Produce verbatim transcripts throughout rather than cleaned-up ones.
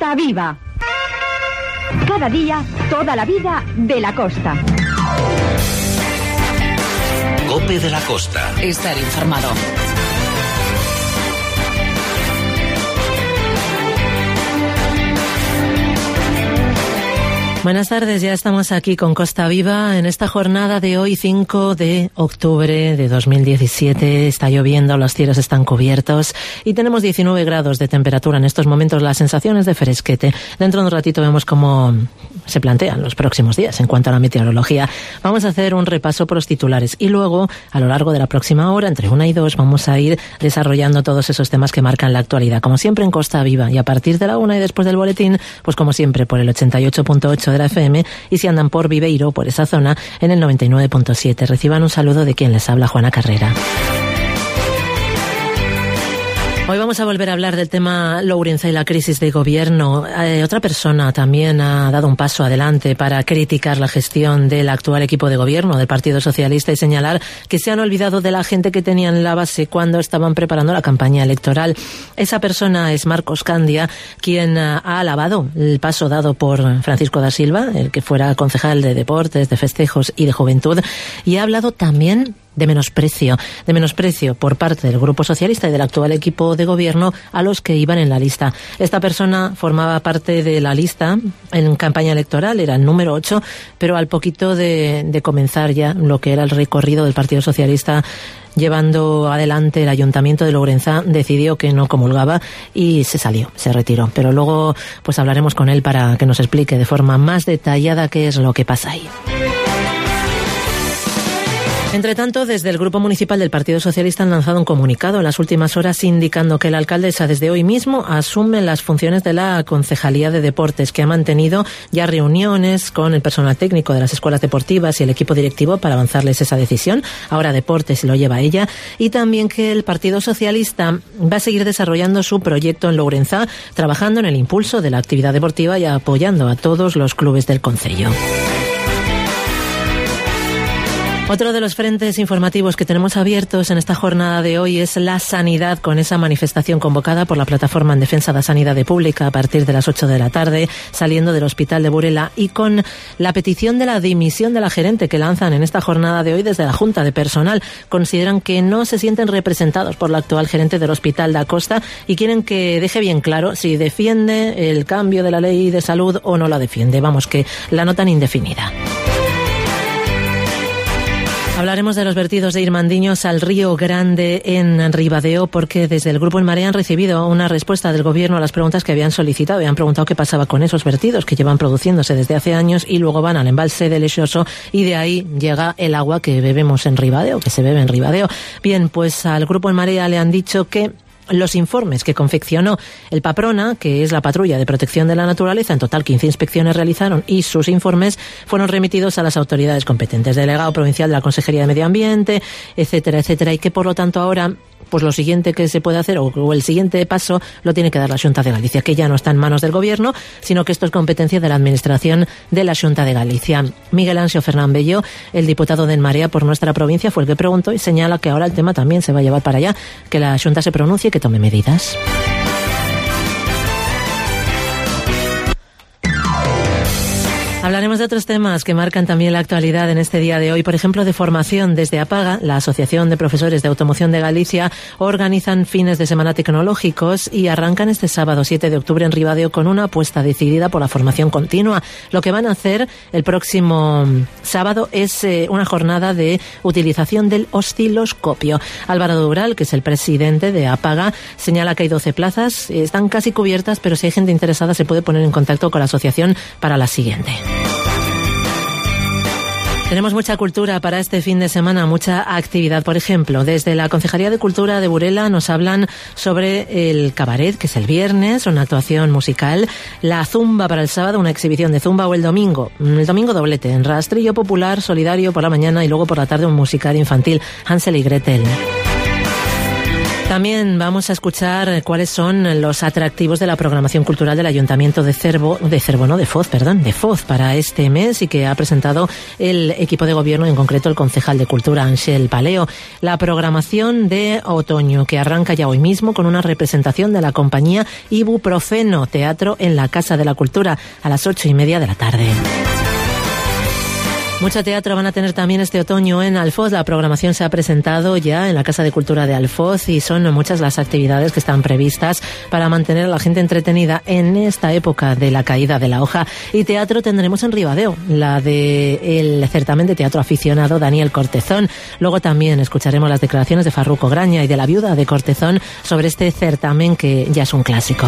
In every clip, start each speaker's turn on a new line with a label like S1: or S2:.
S1: Costa Viva. Cada día, toda la vida de la costa.
S2: COPE de la Costa.
S3: Estar informado.
S4: Buenas tardes, ya estamos aquí con Costa Viva en esta jornada de hoy, cinco de octubre de dos mil diecisiete. Está lloviendo, los cielos están cubiertos y tenemos diecinueve grados de temperatura en estos momentos. Las sensaciones de fresquete. Dentro de un ratito vemos cómo se plantean los próximos días en cuanto a la meteorología. Vamos a hacer un repaso por los titulares y luego, a lo largo de la próxima hora, entre una y dos, vamos a ir desarrollando todos esos temas que marcan la actualidad. Como siempre en Costa Viva, y a partir de la una y después del boletín, pues como siempre por el ochenta y ocho punto ocho de la F M, y si andan por Viveiro, por esa zona, en el noventa y nueve punto siete. Reciban un saludo de quien les habla, Juana Carrera. Hoy vamos a volver a hablar del tema Lourenza y la crisis de gobierno. Eh, otra persona también ha dado un paso adelante para criticar la gestión del actual equipo de gobierno del Partido Socialista y señalar que se han olvidado de la gente que tenían en la base cuando estaban preparando la campaña electoral. Esa persona es Marcos Candia, quien ha alabado el paso dado por Francisco da Silva, el que fuera concejal de Deportes, de Festejos y de Juventud, y ha hablado también de menosprecio, de menosprecio por parte del Grupo Socialista y del actual equipo de gobierno a los que iban en la lista. Esta persona formaba parte de la lista en campaña electoral, era el número ocho, pero al poquito de, de comenzar ya lo que era el recorrido del Partido Socialista llevando adelante el Ayuntamiento de Lourenza, decidió que no comulgaba y se salió, se retiró. Pero luego pues hablaremos con él para que nos explique de forma más detallada qué es lo que pasa ahí. Entre tanto, desde el Grupo Municipal del Partido Socialista han lanzado un comunicado en las últimas horas indicando que la alcaldesa desde hoy mismo asume las funciones de la Concejalía de Deportes, que ha mantenido ya reuniones con el personal técnico de las escuelas deportivas y el equipo directivo para avanzarles esa decisión. Ahora Deportes lo lleva ella, y también que el Partido Socialista va a seguir desarrollando su proyecto en Lourenza, trabajando en el impulso de la actividad deportiva y apoyando a todos los clubes del concello. Otro de los frentes informativos que tenemos abiertos en esta jornada de hoy es la sanidad, con esa manifestación convocada por la Plataforma en Defensa da Sanidade Pública a partir de las ocho de la tarde, saliendo del Hospital de Burela, y con la petición de la dimisión de la gerente que lanzan en esta jornada de hoy desde la Junta de Personal. Consideran que no se sienten representados por la actual gerente del Hospital da Costa y quieren que deje bien claro si defiende el cambio de la ley de salud o no la defiende. Vamos, que la notan indefinida. Hablaremos de los vertidos de Irmandiños al Río Grande en Ribadeo, porque desde el Grupo En Marea han recibido una respuesta del Gobierno a las preguntas que habían solicitado y han preguntado qué pasaba con esos vertidos que llevan produciéndose desde hace años y luego van al embalse de Lexoso y de ahí llega el agua que bebemos en Ribadeo, que se bebe en Ribadeo. Bien, pues al Grupo En Marea le han dicho que los informes que confeccionó el Paprona, que es la Patrulla de Protección de la Naturaleza, en total quince inspecciones realizaron y sus informes fueron remitidos a las autoridades competentes, delegado provincial de la Consejería de Medio Ambiente, etcétera, etcétera, y que por lo tanto ahora pues lo siguiente que se puede hacer, o, o el siguiente paso, lo tiene que dar la Xunta de Galicia, que ya no está en manos del Gobierno, sino que esto es competencia de la Administración de la Xunta de Galicia. Miguel Ansio Fernán Bello, el diputado de En Marea por nuestra provincia, fue el que preguntó y señala que ahora el tema también se va a llevar para allá, que la Xunta se pronuncie y que tome medidas. Hablaremos de otros temas que marcan también la actualidad en este día de hoy. Por ejemplo, de formación. Desde APAGA, la Asociación de Profesores de Automoción de Galicia, organizan fines de semana tecnológicos y arrancan este sábado siete de octubre en Ribadeo con una apuesta decidida por la formación continua. Lo que van a hacer el próximo sábado es eh, una jornada de utilización del osciloscopio. Álvaro Dural, que es el presidente de APAGA, señala que hay doce plazas, están casi cubiertas, pero si hay gente interesada se puede poner en contacto con la asociación para la siguiente. Tenemos mucha cultura para este fin de semana, mucha actividad. Por ejemplo, desde la Concejalía de Cultura de Burela nos hablan sobre el cabaret, que es el viernes, una actuación musical, la zumba para el sábado, una exhibición de zumba, o el domingo, el domingo doblete, en rastrillo popular, solidario por la mañana y luego por la tarde un musical infantil, Hansel y Gretel. También vamos a escuchar cuáles son los atractivos de la programación cultural del Ayuntamiento de Cervo, de Cervo, no, de Foz, perdón, de Foz para este mes y que ha presentado el equipo de gobierno, en concreto el concejal de Cultura, Ángel Paleo. La programación de otoño que arranca ya hoy mismo con una representación de la compañía Ibuprofeno, teatro en la Casa de la Cultura a las ocho y media de la tarde. Mucho teatro van a tener también este otoño en Alfoz. La programación se ha presentado ya en la Casa de Cultura de Alfoz y son muchas las actividades que están previstas para mantener a la gente entretenida en esta época de la caída de la hoja. Y teatro tendremos en Ribadeo, la de el certamen de teatro aficionado Daniel Cortezón. Luego también escucharemos las declaraciones de Farruco Graña y de la viuda de Cortezón sobre este certamen que ya es un clásico.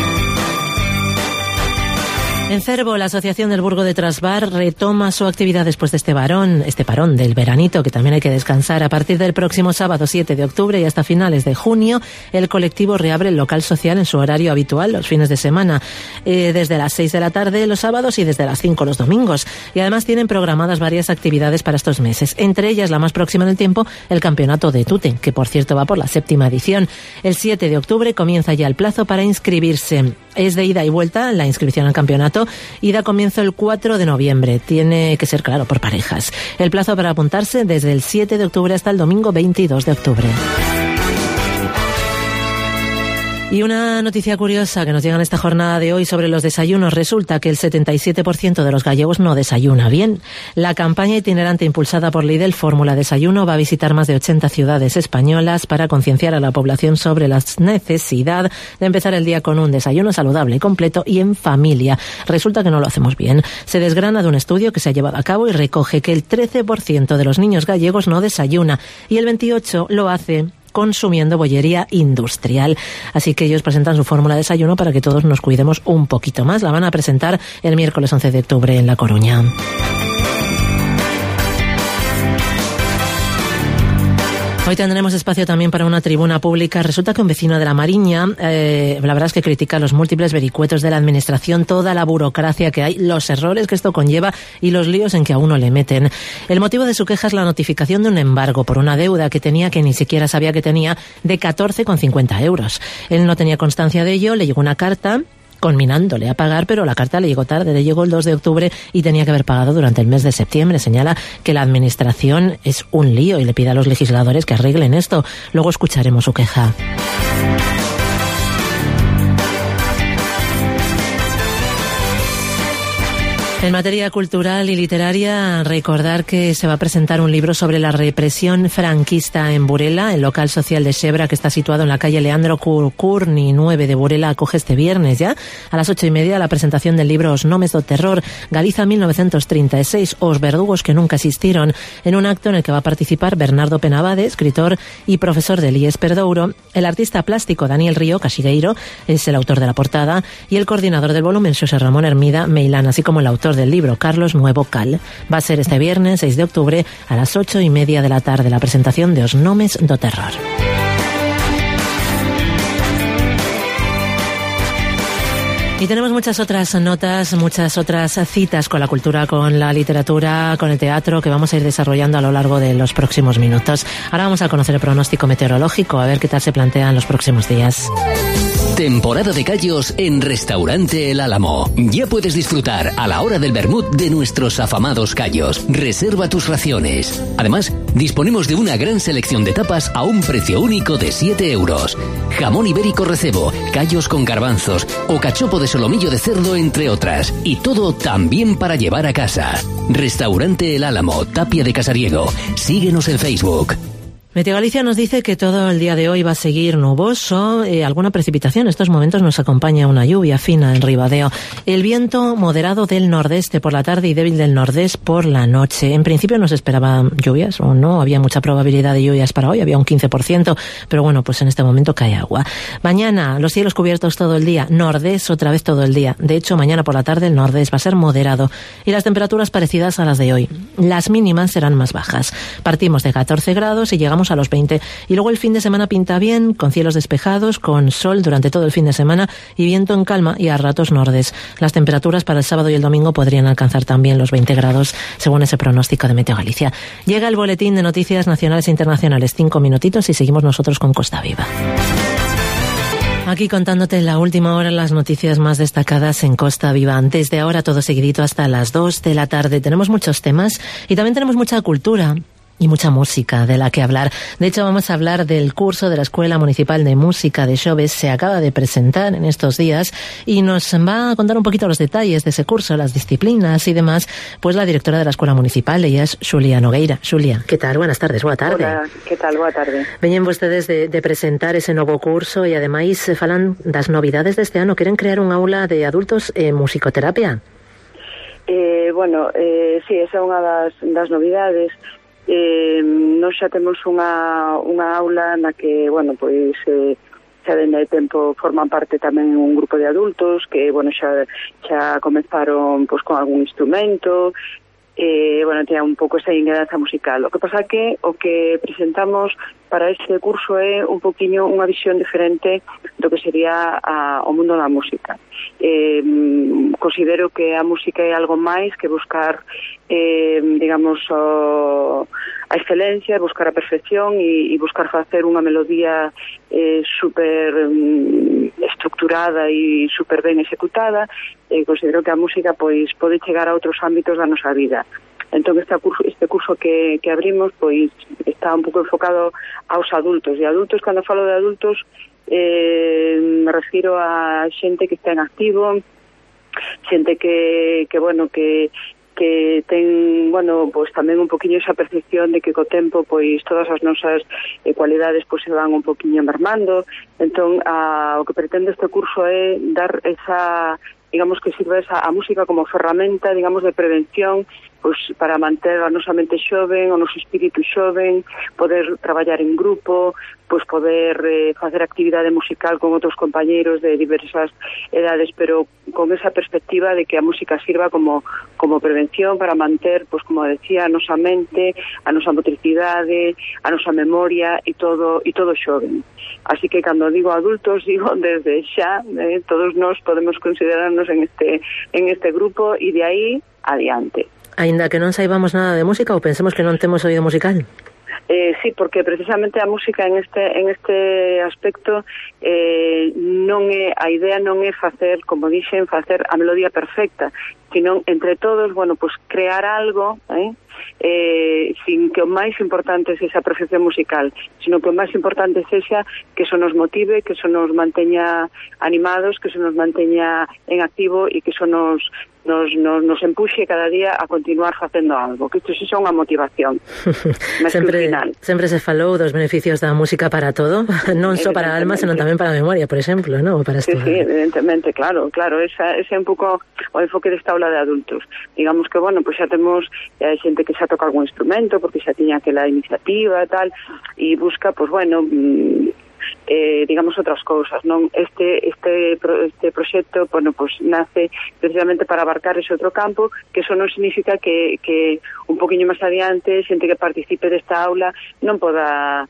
S4: En Cervo, la Asociación del Burgo de Trasbar retoma su actividad después de este varón, este parón del veranito, que también hay que descansar. A partir del próximo sábado siete de octubre y hasta finales de junio, el colectivo reabre el local social en su horario habitual los fines de semana, eh, desde las seis de la tarde los sábados y desde las cinco los domingos. Y además tienen programadas varias actividades para estos meses. Entre ellas, la más próxima en el tiempo, el Campeonato de Tute, que por cierto va por la séptima edición. El siete de octubre comienza ya el plazo para inscribirse. Es de ida y vuelta la inscripción al campeonato y da comienzo el cuatro de noviembre. Tiene que ser, claro, por parejas. El plazo para apuntarse desde el siete de octubre hasta el domingo veintidós de octubre. Y una noticia curiosa que nos llega en esta jornada de hoy sobre los desayunos. Resulta que el setenta y siete por ciento de los gallegos no desayuna bien. La campaña itinerante impulsada por Lidl, Fórmula Desayuno, va a visitar más de ochenta ciudades españolas para concienciar a la población sobre la necesidad de empezar el día con un desayuno saludable, completo y en familia. Resulta que no lo hacemos bien. Se desgrana de un estudio que se ha llevado a cabo y recoge que el trece por ciento de los niños gallegos no desayuna y el veintiocho por ciento lo hace consumiendo bollería industrial. Así que ellos presentan su fórmula de desayuno para que todos nos cuidemos un poquito más. La van a presentar el miércoles once de octubre en La Coruña. Hoy tendremos espacio también para una tribuna pública. Resulta que un vecino de La Mariña, eh, la verdad es que critica los múltiples vericuetos de la administración, toda la burocracia que hay, los errores que esto conlleva y los líos en que a uno le meten. El motivo de su queja es la notificación de un embargo por una deuda que tenía, que ni siquiera sabía que tenía, de catorce con cincuenta euros. Él no tenía constancia de ello, le llegó una carta conminándole a pagar, pero la carta le llegó tarde, le llegó el dos de octubre y tenía que haber pagado durante el mes de septiembre. Señala que la administración es un lío y le pide a los legisladores que arreglen esto. Luego escucharemos su queja. En materia cultural y literaria, recordar que se va a presentar un libro sobre la represión franquista en Burela. El local social de Xebra, que está situado en la calle Leandro Curcurni nueve de Burela, acoge este viernes ya a las ocho y media la presentación del libro Os nomes do terror, Galiza mil novecientos treinta y seis, os verdugos que nunca existieron, en un acto en el que va a participar Bernardo Penabade, escritor y profesor del I E S Perdouro. El artista plástico Daniel Río Casigueiro es el autor de la portada y el coordinador del volumen, Xosé Ramón Hermida Meilán, así como el autor del libro, Carlos Nuevo Cal. Va a ser este viernes seis de octubre a las ocho y media de la tarde la presentación de Os nomes do terror. Y tenemos muchas otras notas, muchas otras citas con la cultura, con la literatura, con el teatro, que vamos a ir desarrollando a lo largo de los próximos minutos. Ahora vamos a conocer el pronóstico meteorológico, a ver qué tal se plantean los próximos días.
S2: Temporada de callos en Restaurante El Álamo. Ya puedes disfrutar a la hora del vermut de nuestros afamados callos. Reserva tus raciones. Además, disponemos de una gran selección de tapas a un precio único de siete euros. Jamón ibérico recebo, callos con garbanzos o cachopo de solomillo de cerdo, entre otras. Y todo también para llevar a casa. Restaurante El Álamo, Tapia de Casariego. Síguenos en Facebook.
S4: Meteo Galicia nos dice que todo el día de hoy va a seguir nuboso, eh, alguna precipitación. En estos momentos nos acompaña una lluvia fina en Ribadeo. El viento moderado del nordeste por la tarde y débil del nordés por la noche. En principio no se esperaban lluvias, o no, había mucha probabilidad de lluvias para hoy, había un quince por ciento, pero bueno, pues en este momento cae agua. Mañana, los cielos cubiertos todo el día, nordés otra vez todo el día. De hecho, mañana por la tarde el nordés va a ser moderado y las temperaturas parecidas a las de hoy. Las mínimas serán más bajas. Partimos de catorce grados y llegamos a los veinte. Y luego el fin de semana pinta bien, con cielos despejados, con sol durante todo el fin de semana y viento en calma y a ratos nordes. Las temperaturas para el sábado y el domingo podrían alcanzar también los veinte grados, según ese pronóstico de Meteo Galicia. Llega el boletín de noticias nacionales e internacionales. Cinco minutitos y seguimos nosotros con Costa Viva. Aquí contándote en la última hora las noticias más destacadas en Costa Viva. Desde ahora todo seguidito hasta las dos de la tarde. Tenemos muchos temas y también tenemos mucha cultura y mucha música de la que hablar. De hecho, vamos a hablar del curso de la Escuela Municipal de Música de Xoves. Se acaba de presentar en estos días y nos va a contar un poquito los detalles de ese curso, las disciplinas y demás, pues la directora de la Escuela Municipal, ella es Xulia Nogueira. Xulia, ¿qué tal? Buenas tardes, boa tarde.
S3: Hola, que tal? Boa tarde.
S4: Veñen vostedes de, de presentar ese novo curso e ademais falan das novidades deste ano. Queren crear un aula de adultos en musicoterapia?
S3: Eh, bueno, eh, sí, esa é unha das, das novidades. Eh, nós xa temos unha, unha aula na que, bueno, pois eh, xa dende hai tempo forman parte tamén un grupo de adultos que, bueno, xa, xa comezaron pois con algún instrumento, eh, bueno, teña un pouco esa ingrediente musical. O que pasa que o que presentamos para este curso é un poquinho unha visión diferente do que sería a, o mundo da música. Eh, considero que a música é algo máis que buscar, eh, digamos, o, a excelencia, buscar a perfección e, e buscar facer unha melodía eh, super um, estructurada e super ben executada. Eh, considero que a música pois pode chegar a outros ámbitos da nosa vida. Entón este curso, este curso que, que abrimos pois está un pouco enfocado aos adultos, e adultos, cando falo de adultos, eh, me refiro a xente que está en activo, xente que, que bueno, que que ten, bueno, pois tamén un poquinho esa percepción de que co tempo pois todas as nosas eh, cualidades pois se van un poquinho mermando. Entón, a, o que pretende este curso é dar esa, digamos, que sirva esa a música como ferramenta, digamos, de prevención, pois para manter a nosa mente xoven, o noso espírito xoven, poder traballar en grupo, pois poder eh, facer actividade musical con outros compañeiros de diversas edades, pero con esa perspectiva de que a música sirva como como prevención para manter, pois como decía, a nosa mente, a nosa motricidade, a nosa memoria e todo e todo xoven. Así que cando digo adultos, digo desde xa, eh, todos nós podemos considerarnos en este en este grupo e de aí adiante.
S4: Aínda que non saibamos nada de música ou pensemos que non temos oído musical?
S3: Eh, sí, porque precisamente a música en este en este aspecto eh, non é, a idea non é facer, como dixen, facer a melodía perfecta, sino entre todos, bueno, pues crear algo, eh, eh, sin que o máis importante sexa a perfección musical, sino que o máis importante sexa que eso nos motive, que eso nos manteña animados, que eso nos manteña en activo e que eso nos Nos, nos, nos empuxe cada día a continuar facendo algo, que isto sí son unha motivación.
S4: sempre, sempre se falou dos beneficios da música para todo, non só para a alma, senón tamén para a memoria, por exemplo, ¿no? Para
S3: sí, sí, evidentemente, claro, claro, esa, ese é un pouco o enfoque desta aula de adultos. Digamos que, bueno, pues xa temos eh, xente que xa toca algún instrumento, porque xa tiña aquela iniciativa e tal, e busca, pues bueno, mmm, eh, digamos outras cousas, non? Este este este proxecto, bueno, pues nace precisamente para abarcar ese outro campo, que eso non significa que que un poquinho máis adiante xente que participe desta aula non poda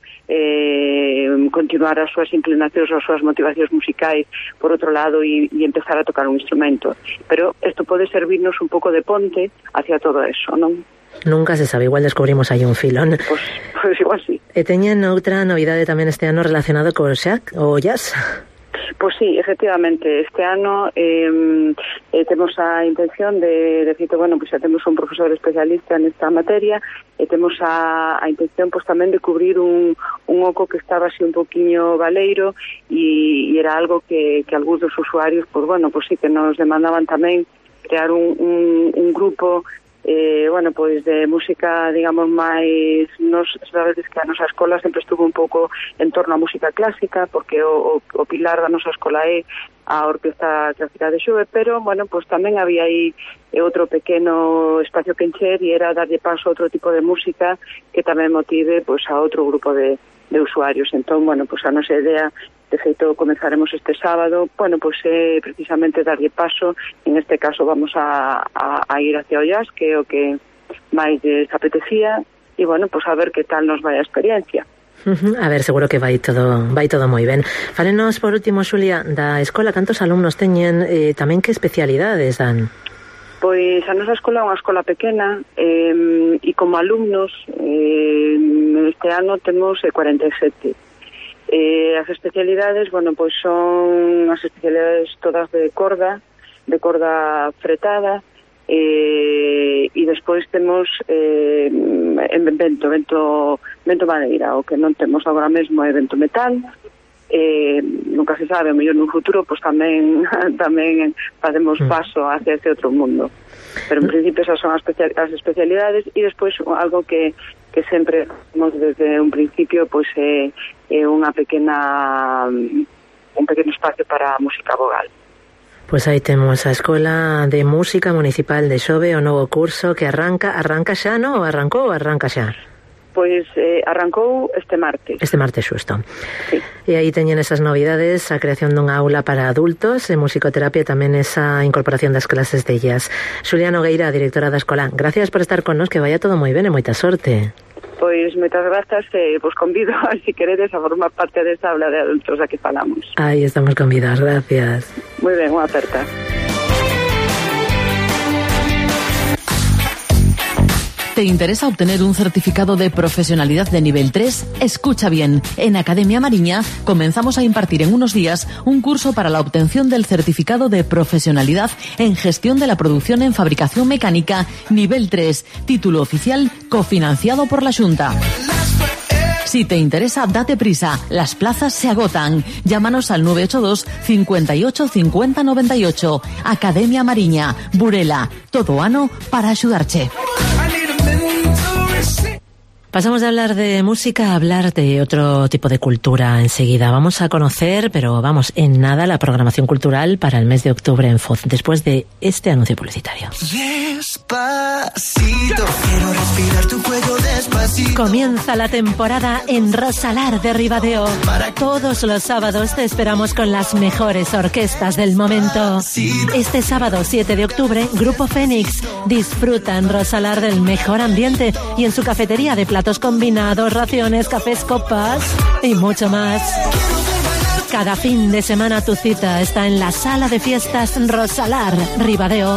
S3: eh, continuar as súas inclinacións ou as súas motivacións musicais por outro lado e, e empezar a tocar un instrumento, pero isto pode servirnos un pouco de ponte hacia todo eso, non?
S4: Nunca se sabe, igual descubrimos aí un filón.
S3: Pois, pues, pues igual sí.
S4: E teñen outra novidade tamén este ano relacionado co xac, o jazz?
S3: Pois sí, efectivamente, este ano eh, eh, temos a intención de, de feito, bueno, pues xa temos un profesor especialista nesta materia e temos a, a intención pues tamén de cubrir un, un oco que estaba así un poquinho baleiro e, e era algo que, que algúns dos usuarios, pues bueno, pues sí que nos demandaban tamén crear un, un, un grupo eh, bueno, pois de música, digamos, máis, nos sabedes que a nosa escola sempre estuvo un pouco en torno á música clásica, porque o, o, o pilar da nosa escola é a Orquesta Clásica de Xove, pero, bueno, pois tamén había aí outro pequeno espacio que encher e era darlle paso a outro tipo de música que tamén motive pois a outro grupo de, de usuarios. Entón, bueno, pois a nosa idea, de feito, comenzaremos este sábado, bueno, pois é precisamente darlle paso, en este caso vamos a, a, a ir hacia o jazz, que é o que máis lles apetecía, e, bueno, pois a ver que tal nos vai a experiencia.
S4: Uh-huh. A ver, seguro que vai todo vai todo moi ben. Fálenos, por último, Xulia, da escola, cantos alumnos teñen, eh, tamén que especialidades dan?
S3: Pois a nosa escola é unha escola pequena, eh, e como alumnos eh, este ano temos cuarenta e sete. Eh, as especialidades, bueno, pois son as especialidades todas de corda, de corda fretada, eh, e despois temos eh, en vento, vento, vento madeira. O que non temos agora mesmo é vento metal. Eh, nunca se sabe, mellor nun futuro pois tamén tamén facemos paso hacia ese outro mundo, pero en principio esas son as, especial, as especialidades. E despois algo que, que sempre temos desde un principio pois é, é unha pequena un pequeno espacio para a música vogal.
S4: Pois aí temos a Escola de Música Municipal de Xove, o novo curso que arranca, arranca xa, non? Ou arrancou ou arranca xa?
S3: Pois eh, arrancou este martes.
S4: Este martes xusto.
S3: Sí.
S4: E aí teñen esas novidades, a creación dunha aula para adultos e musicoterapia, tamén esa incorporación das clases de jazz. Xulia Nogueira, directora da escola, gracias por estar con nos, que vaya todo moi ben e moita sorte.
S3: Pois moitas grazas, e vos convido, se queredes, a formar parte desta aula de adultos a que falamos.
S4: Aí estamos convidados, gracias.
S3: Moi ben, unha aperta.
S5: ¿Te interesa obtener un certificado de profesionalidad de nivel tres? Escucha bien. En Academia Mariña comenzamos a impartir en unos días un curso para la obtención del certificado de profesionalidad en gestión de la producción en fabricación mecánica nivel tres, título oficial cofinanciado por la Xunta. Si te interesa, date prisa. Las plazas se agotan. Llámanos al nueve ocho dos, cincuenta y ocho, cincuenta, noventa y ocho. Academia Mariña, Burela. Todo ano para axudarche.
S4: Pasamos de hablar de música a hablar de otro tipo de cultura enseguida. Vamos a conocer, pero vamos, en nada, la programación cultural para el mes de octubre en Foz, después de este anuncio publicitario. Despacito, quiero respirar tu cuello despacito. Comienza la temporada en Rosalar de Ribadeo. Todos los sábados te esperamos con las mejores orquestas del momento. Este sábado siete de octubre, Grupo Fénix. Disfruta en Rosalar del mejor ambiente y en su cafetería de platos combinados, raciones, cafés, copas y mucho más. Cada fin de semana tu cita está en la sala de fiestas Rosalar, Ribadeo.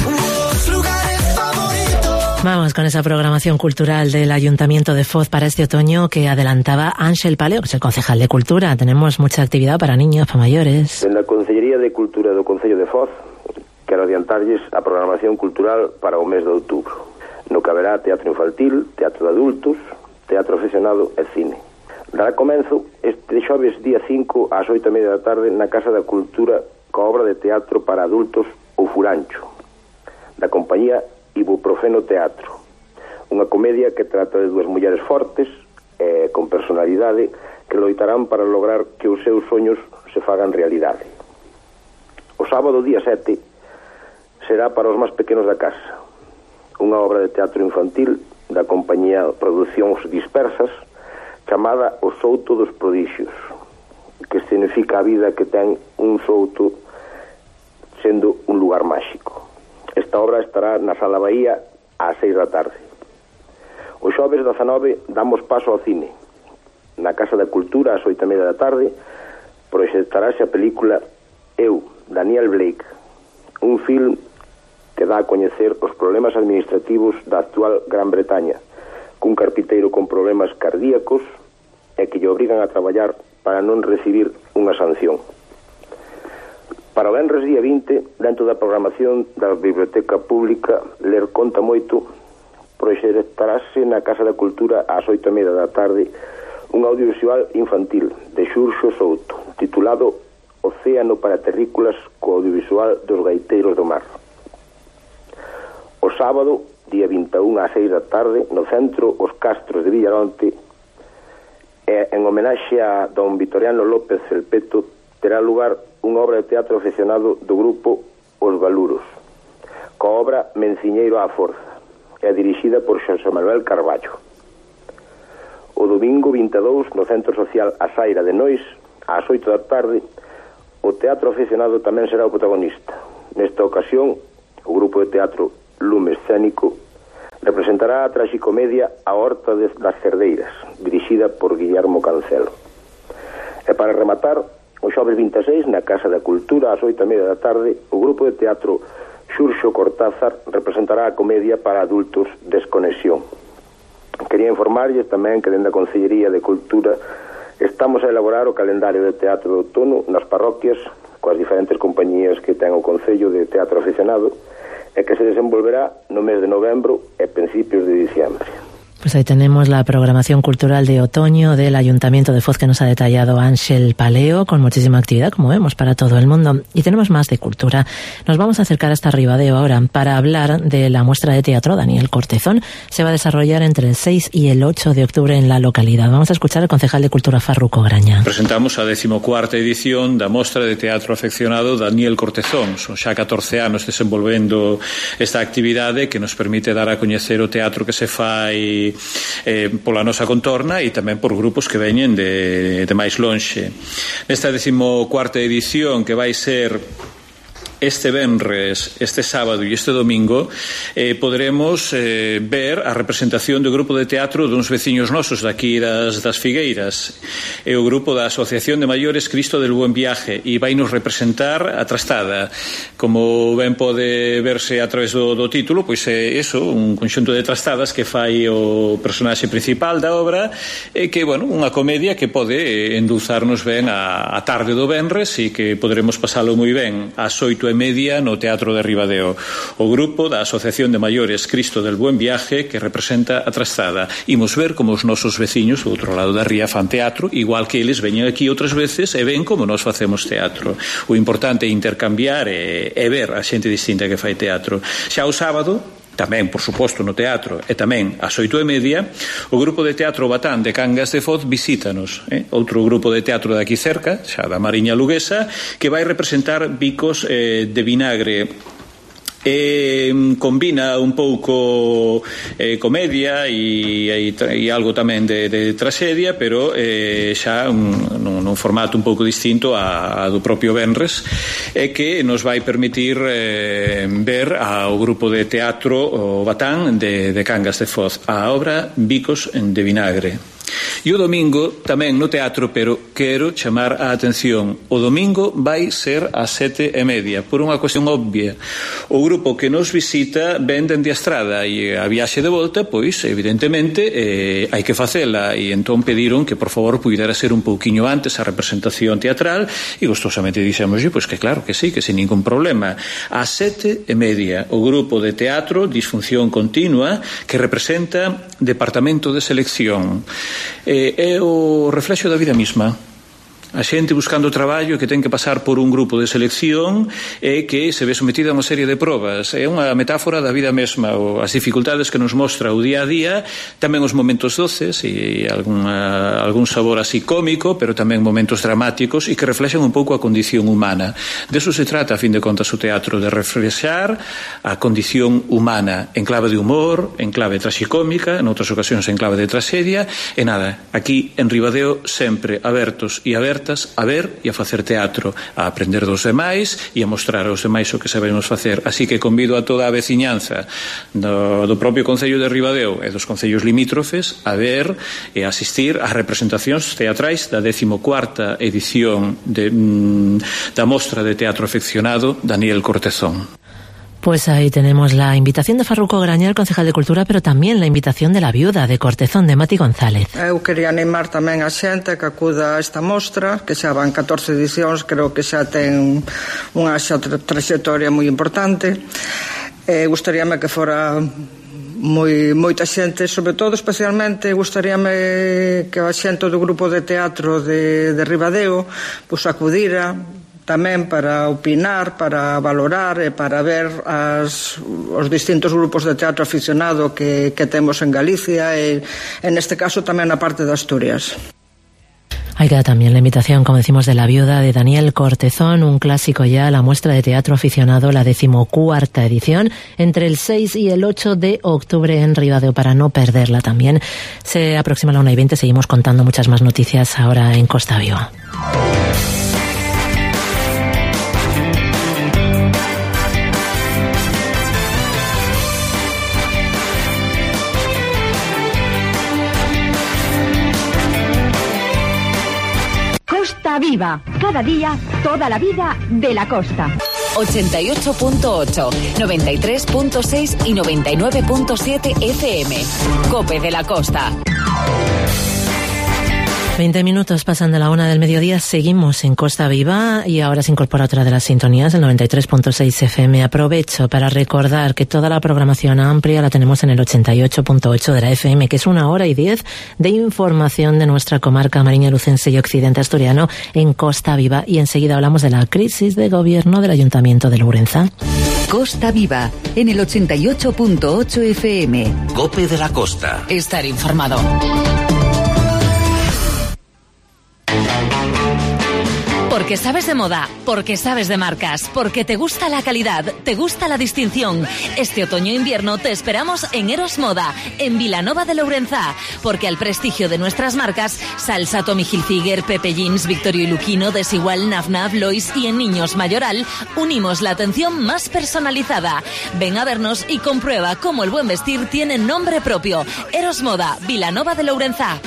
S4: Vamos con esa programación cultural del Ayuntamiento de Foz para este otoño que adelantaba Ángel Paleo, que es el concejal de Cultura. Tenemos mucha actividad para niños, para mayores.
S6: En la Consellería de Cultura do Concello de Foz quero adiantarlles a programación cultural para o mes de outubro, no que haberá teatro infantil, teatro de adultos, teatro aficionado e cine. Dará comenzo este xoves día cinco ás oito e media da tarde na Casa da Cultura coa obra de teatro para adultos O Furancho, da compañía Ibuprofeno Teatro, unha comedia que trata de dúas mulleres fortes e con personalidade que loitarán para lograr que os seus soños se fagan realidade. O sábado día sete será para os máis pequenos da casa, unha obra de teatro infantil da compañía Producións Dispersas chamada O Souto dos Prodixios, que significa a vida que ten un souto sendo un lugar máxico. Esta obra estará na Sala Bahía ás seis da tarde. O xoves dezanove damos paso ao cine. Na Casa da Cultura ás oito e media da tarde proxectarase a película Eu, Daniel Blake, un film que dá a coñecer os problemas administrativos da actual Gran Bretaña, cun carpinteiro con problemas cardíacos e que lle obrigan a traballar para non recibir unha sanción. Para o venres día vinte, dentro da programación da Biblioteca Pública, Ler Conta Moito, proxectarase na Casa da Cultura ás oito e media da tarde un audiovisual infantil de Xurxo Souto, titulado Océano para terrícolas co audiovisual dos gaiteiros do mar. O sábado, día vinte e un ás seis da tarde, no centro Os Castros de Villaronte, e en homenaxe a don Vitoriano López Felpeto, terá lugar unha obra de teatro aficionado do grupo Os Galuros, coa obra Menciñeiro á Forza, e dirixida por Xosé Manuel Carballo. O domingo vinte e dous, no Centro Social A Saira de Nois, ás oito da tarde, o teatro aficionado tamén será o protagonista. Nesta ocasión, o grupo de teatro Lume Escénico representará a traxicomedia A Horta das Cerdeiras, dirixida por Guillermo Cancelo. E para rematar, o xoves vinte e seis, na Casa da Cultura, ás oito e media da tarde, o grupo de teatro Xurxo Cortázar representará a comedia para adultos Desconexión. Quería informarlles tamén que dende a Consellería de Cultura estamos a elaborar o calendario de teatro de outono nas parroquias coas diferentes compañías que ten o Concello de Teatro Aficionado e que se desenvolverá no mes de novembro e principios de diciembre.
S4: Pues ahí tenemos la programación cultural de otoño del Ayuntamiento de Foz que nos ha detallado Ángel Paleo, con muchísima actividad, como vemos, para todo el mundo. Y tenemos más de cultura. Nos vamos a acercar hasta Ribadeo ahora para hablar de la muestra de teatro Daniel Cortezón. Se va a desarrollar entre el seis y el ocho de octubre en la localidad. Vamos a escuchar al concejal de Cultura, Farruco Graña.
S7: Presentamos a decimocuarta edición da mostra de teatro afeccionado Daniel Cortezón. Son xa catorce anos desenvolvendo esta actividade que nos permite dar a coñecer o teatro que se fai Eh, pola nosa contorna e tamén por grupos que veñen de, de máis lonxe. Nesta decimocuarta edición, que vai ser este venres, este sábado e este domingo, eh, poderemos eh, ver a representación do grupo de teatro duns veciños nosos daqui das, das Figueiras. É o grupo da Asociación de Maiores Cristo del Buen Viaje e vai nos representar a Trastada. Como ben pode verse a través do, do título, pois é eso, un conxunto de trastadas que fai o personaxe principal da obra e que, bueno, unha comedia que pode endulzarnos ben a, a tarde do venres e que poderemos pasalo moi ben ás oito e media no Teatro de Ribadeo. O grupo da Asociación de Maiores Cristo del Buen Viaje que representa a Trastada. Imos ver como os nosos veciños do outro lado da ría fan teatro, igual que eles veñen aquí outras veces e ven como nós facemos teatro. O importante é intercambiar e, e ver a xente distinta que fai teatro. Xa o sábado, tamén, por suposto, no teatro e tamén ás oito e media, o grupo de teatro Batán de Cangas de Foz visítanos, eh? outro grupo de teatro de aquí cerca, xa da Mariña Luguesa, que vai representar Bicos eh, de Vinagre. E combina un pouco eh, comedia e, e, e algo tamén de, de tragedia, pero eh, xa un, nun, nun formato un pouco distinto a, a do propio venres, e que nos vai permitir eh, ver ao grupo de teatro o Batán de, de Cangas de Foz, a obra Bicos de Vinagre. E o domingo tamén no teatro, pero quero chamar a atención, o domingo vai ser ás sete e media, por unha cuestión obvia. O grupo que nos visita ven dende a estrada e a viaxe de volta, pois evidentemente eh, hai que facela, e entón pediron que por favor pudera ser un pouquiño antes a representación teatral e gustosamente dixemos, pois que claro que sí, que sin ningún problema. Ás sete e media o grupo de teatro Disfunción Continua, que representa Departamento de Selección. Eh, é o reflexo da vida mesma. A xente buscando traballo que ten que pasar por un grupo de selección e que se ve sometida a unha serie de probas. É unha metáfora da vida mesma, o, as dificultades que nos mostra o día a día, tamén os momentos doces e alguna, algún sabor así cómico, pero tamén momentos dramáticos e que reflexan un pouco a condición humana. De eso se trata, a fin de contas, o teatro, de reflexar a condición humana en clave de humor, en clave traxicómica, en outras ocasións en clave de tragedia, e nada, aquí en Ribadeo sempre abertos e abertos a ver e a facer teatro, a aprender dos demais e a mostrar aos demais o que sabemos facer. Así que convido a toda a veciñanza do, do propio Concello de Ribadeo e dos concellos limítrofes a ver e a asistir ás representacións teatrais da decimocuarta edición de, mm, da mostra de teatro afeccionado Daniel Cortezón.
S4: Pues ahí tenemos la invitación de Farruco Graña, el concejal de Cultura, pero tamén la invitación de la viuda de Cortezón, de Mati González.
S8: Eu quería animar tamén a xente que acuda a esta mostra, que xa van catorce edicións, creo que xa ten unha xa tra trayectoria moi importante. Eh, gustaríame que fora moi moita xente, sobre todo especialmente gustaríame que a xente do grupo de teatro de, de Ribadeo pois acudira tamén para opinar, para valorar e para ver as, os distintos grupos de teatro aficionado que, que temos en Galicia e, en este caso, tamén na parte de Asturias.
S4: Ahí queda también la invitación, como decimos, de la viuda de Daniel Cortezón, un clásico ya, la muestra de teatro aficionado, la decimocuarta edición, entre el seis y el ocho de octubre en Ribadeo, para no perderla también. Se aproxima la una y veinte, seguimos contando muchas más noticias ahora en Costa Viva.
S1: Costa Viva. Cada día, toda la vida de la costa.
S9: ochenta y ocho punto ocho, noventa y tres punto seis y noventa y nueve punto siete F M. Cope de la Costa.
S4: veinte minutos pasan de la una del mediodía, seguimos en Costa Viva y ahora se incorpora otra de las sintonías, el noventa y tres punto seis F M. Aprovecho para recordar que toda la programación amplia la tenemos en el ochenta y ocho punto ocho de la F M, que es una hora y diez de información de nuestra comarca mariña, lucense y occidente asturiano en Costa Viva. Y enseguida hablamos de la crisis de gobierno del Ayuntamiento de Lourenza.
S9: Costa Viva, en el ochenta y ocho punto ocho F M.
S2: Cope de la Costa.
S9: Estar informado. Porque sabes de moda, porque sabes de marcas, porque te gusta la calidad, te gusta la distinción. Este otoño e invierno te esperamos en Eros Moda, en Vilanova de Lourenza, porque al prestigio de nuestras marcas, Salsa, Tommy Hilfiger, Pepe Jeans, Victorio y Luquino, Desigual, Naf Naf, Lois y en Niños Mayoral, unimos la atención más personalizada. Ven a vernos y comprueba cómo el buen vestir tiene nombre propio. Eros Moda, Vilanova de Lourenza.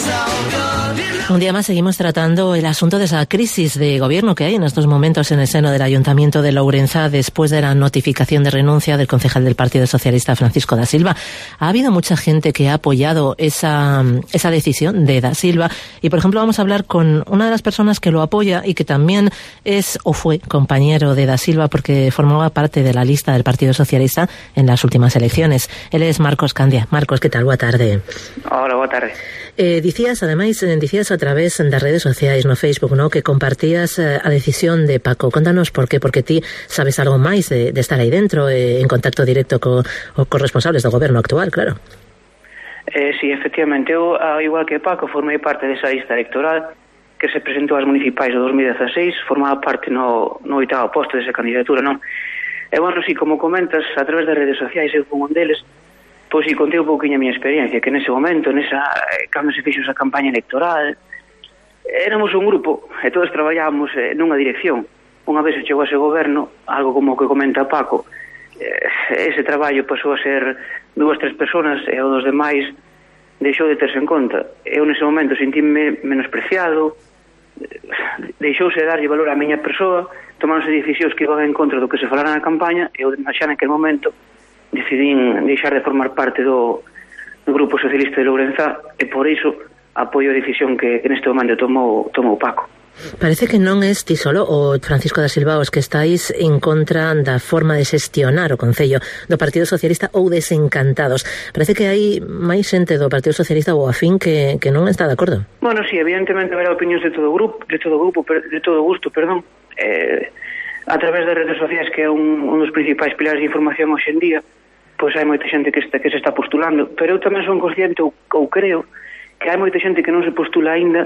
S4: Un día más seguimos tratando el asunto de esa crisis de gobierno que hay en estos momentos en el seno del Ayuntamiento de Lourenza después de la notificación de renuncia del concejal del Partido Socialista, Francisco da Silva. Ha habido mucha gente que ha apoyado esa, esa decisión de da Silva y, por ejemplo, vamos a hablar con una de las personas que lo apoya y que también es o fue compañero de da Silva porque formaba parte de la lista del Partido Socialista en las últimas elecciones. Él es Marcos Candia. Marcos, ¿qué tal? Boa tarde.
S10: Hola, boa tarde.
S4: Eh, dicías, ademais, eh, dicías a través das redes sociais, no Facebook, no, que compartías eh, a decisión de Paco. Contanos por qué, porque ti sabes algo máis de, de estar aí dentro, eh, en contacto directo co, co responsables do goberno actual, claro.
S10: Eh, sí, efectivamente, eu, ao igual que Paco, formei parte desa lista electoral que se presentou ás municipais do dos mil dieciséis, formaba parte no, no oitavo posto desa candidatura, non? E, bueno, si, como comentas, a través das redes sociais, eu fui un deles, pois si contei un pouquinho a miña experiencia, que nese momento, nesa, cando se fixo esa campaña electoral, éramos un grupo, e todos traballábamos eh, nunha dirección. Unha vez se chegou a ese goberno, algo como o que comenta Paco, eh, ese traballo pasou a ser dúas, tres personas, e o dos demais deixou de terse en conta. Eu nese momento sentíme menospreciado, deixouse de darlle valor á miña persoa, tomándose decisións que iban en contra do que se falara na campaña, e eu xa naquele momento decidín deixar de formar parte do, do Grupo Socialista de Lourenza e por iso apoio a decisión que, que neste momento tomou, tomou Paco.
S4: Parece que non es ti solo o Francisco da Silva os que estáis en contra da forma de xestionar o Concello do Partido Socialista ou desencantados. Parece que hai máis xente do Partido Socialista ou afín que, que non está de acordo.
S10: Bueno, sí, evidentemente haberá opinións de todo o grupo, de todo o grupo, de todo gusto, perdón. Eh, a través das redes sociais, que é un, un dos principais pilares de información hoxe en día, pois hai moita xente que, está, que se está postulando, pero eu tamén son consciente ou, ou creo que hai moita xente que non se postula aínda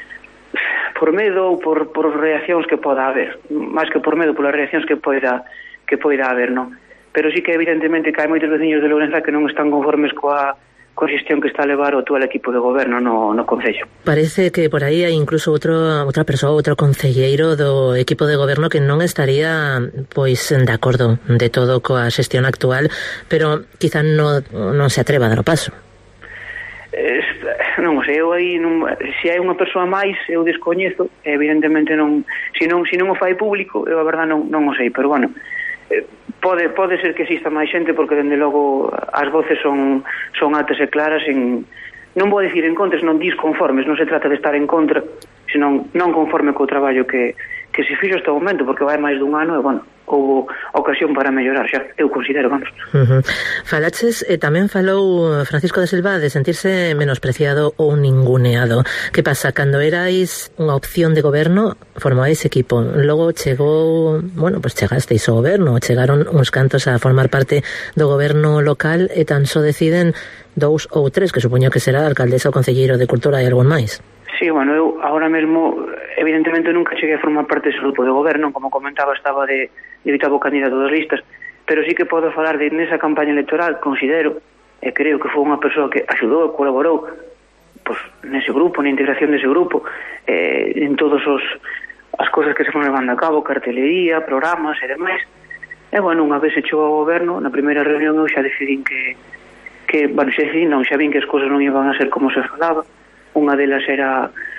S10: por medo ou por, por reaccións que poda haber, máis que por medo, polas reaccións que poida, que poida haber, non? Pero sí que evidentemente que hai moitos veciños de Lourenza que non están conformes coa, coa xestión que está a levar o actual equipo de goberno no, no Concello.
S4: Parece que por aí hai incluso outro, outra persoa, outro concelleiro do equipo de goberno que non estaría pois de acordo de todo coa xestión actual, pero quizá non, non se atreva a dar o paso.
S10: Eh, non sei, eu aí non, se hai unha persoa máis eu descoñezo, evidentemente non, se non, se non o fai público eu a verdade non, non o sei, pero bueno, eh, pode, pode ser que exista máis xente porque dende logo as voces son, son altas e claras en, non vou dicir en contra, senón disconformes, non se trata de estar en contra, senón non conforme co traballo que, que se fixo hasta o momento, porque vai máis dun ano e, bueno, houve ocasión para mellorar, xa, eu considero, vamos.
S4: Uh-huh. Falaches, e tamén falou Francisco da Silva de sentirse menospreciado ou ninguneado. Que pasa, cando erais unha opción de goberno, formabais equipo, logo chegou, bueno, pues chegasteis ao goberno, chegaron uns cantos a formar parte do goberno local e tan só deciden dous ou tres, que supoño que será a alcaldesa ou concelleiro de Cultura e algún máis.
S10: Sí, bueno, eu agora mesmo evidentemente nunca cheguei a formar parte dese grupo de goberno, como comentaba, estaba de, de oitavo candidato das listas, pero sí que podo falar de nesa campaña electoral, considero, e creo que foi unha persoa que axudou e colaborou pues, nese grupo, na integración dese grupo, eh, en todos os as cousas que se foron levando a cabo, cartelería, programas e demais. E, bueno, unha vez se chegou ao goberno, na primeira reunión eu xa decidín que, que bueno, xa decidín, non, xa vin que as cousas non iban a ser como se falaba. Unha delas era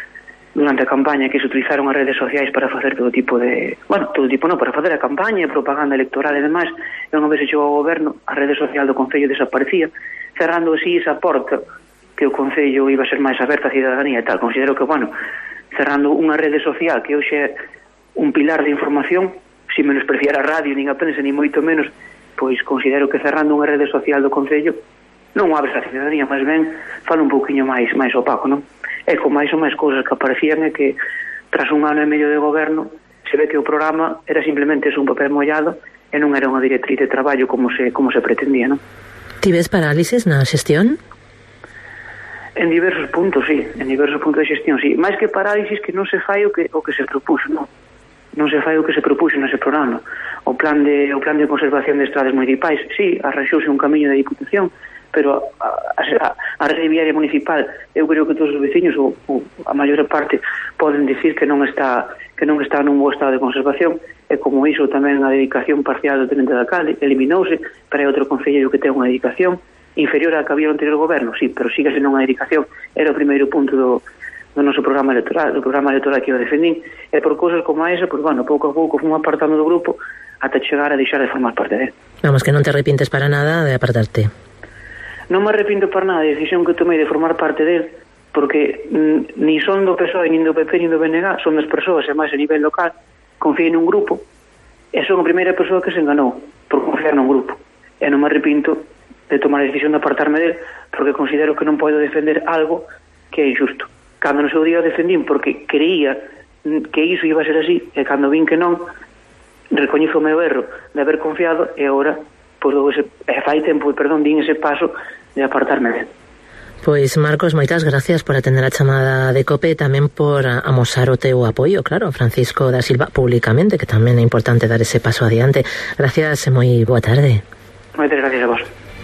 S10: durante a campaña, que se utilizaron as redes sociais para facer todo tipo de, bueno, todo tipo non, para facer a campaña, propaganda electoral e demais, e unha vez se chegou ao goberno, a rede social do Concello desaparecía, cerrando así esa porta que o Concello iba a ser máis aberta á cidadanía e tal. Considero que, bueno, cerrando unha rede social que hoxe é un pilar de información, sin menospreciar a radio, nin a prensa, nin moito menos, pois considero que cerrando unha rede social do Concello non abres a cidadanía, máis ben fala un pouquiño máis máis opaco, non? E con máis ou máis cousas que aparecían é que tras un ano e medio de goberno se ve que o programa era simplemente un papel mollado e non era unha directriz de traballo como se como se pretendía, non?
S4: Ti ves parálisis na xestión?
S10: En diversos puntos, sí, en diversos puntos de xestión, sí. Máis que parálisis, que non se fai o que o que se propuxo, non? Non se fai o que se propuxo nese programa. O plan de o plan de conservación de estradas municipais, sí, arranxouse un camiño de Diputación, pero a, a, a rede viaria municipal, eu creo que todos os veciños ou, ou a maior parte poden dicir que non está que non está nun bo estado de conservación, e como iso tamén a dedicación parcial do tenente de alcalde eliminouse, pero hai outro concello que ten unha dedicación inferior á que había no anterior goberno, sí, pero sigue sendo unha dedicación. Era o primeiro punto do, do noso programa electoral, do programa electoral que eu defendín, e por cousas como esa, pois, bueno, pouco a pouco fomos apartando do grupo ata chegar a deixar de formar parte dele.
S4: Vamos, que non te arrepientes para nada de apartarte.
S10: Non me arrepinto para nada da decisión que tomei de formar parte del, porque mm, ni son do P S O E, nin do P P, nin do B N G, son das persoas, e máis a nivel local, confiei nun grupo, e son a primeira persoa que se enganou por confiar nun grupo. E non me arrepinto de tomar a decisión de apartarme del, porque considero que non podo defender algo que é injusto. Cando no seu día o defendín porque creía que iso iba a ser así, e cando vin que non, recoñezo o meu erro de haber confiado, e agora, pois, ese, e fai tempo, perdón, din ese paso de apartarme del.
S4: Pois, Marcos, moitas gracias por atender a chamada de COPE e tamén por amosar o teu apoio, claro, Francisco da Silva, públicamente, que tamén é importante dar ese paso adiante. Gracias e moi boa tarde.
S10: Moitas gracias a vos.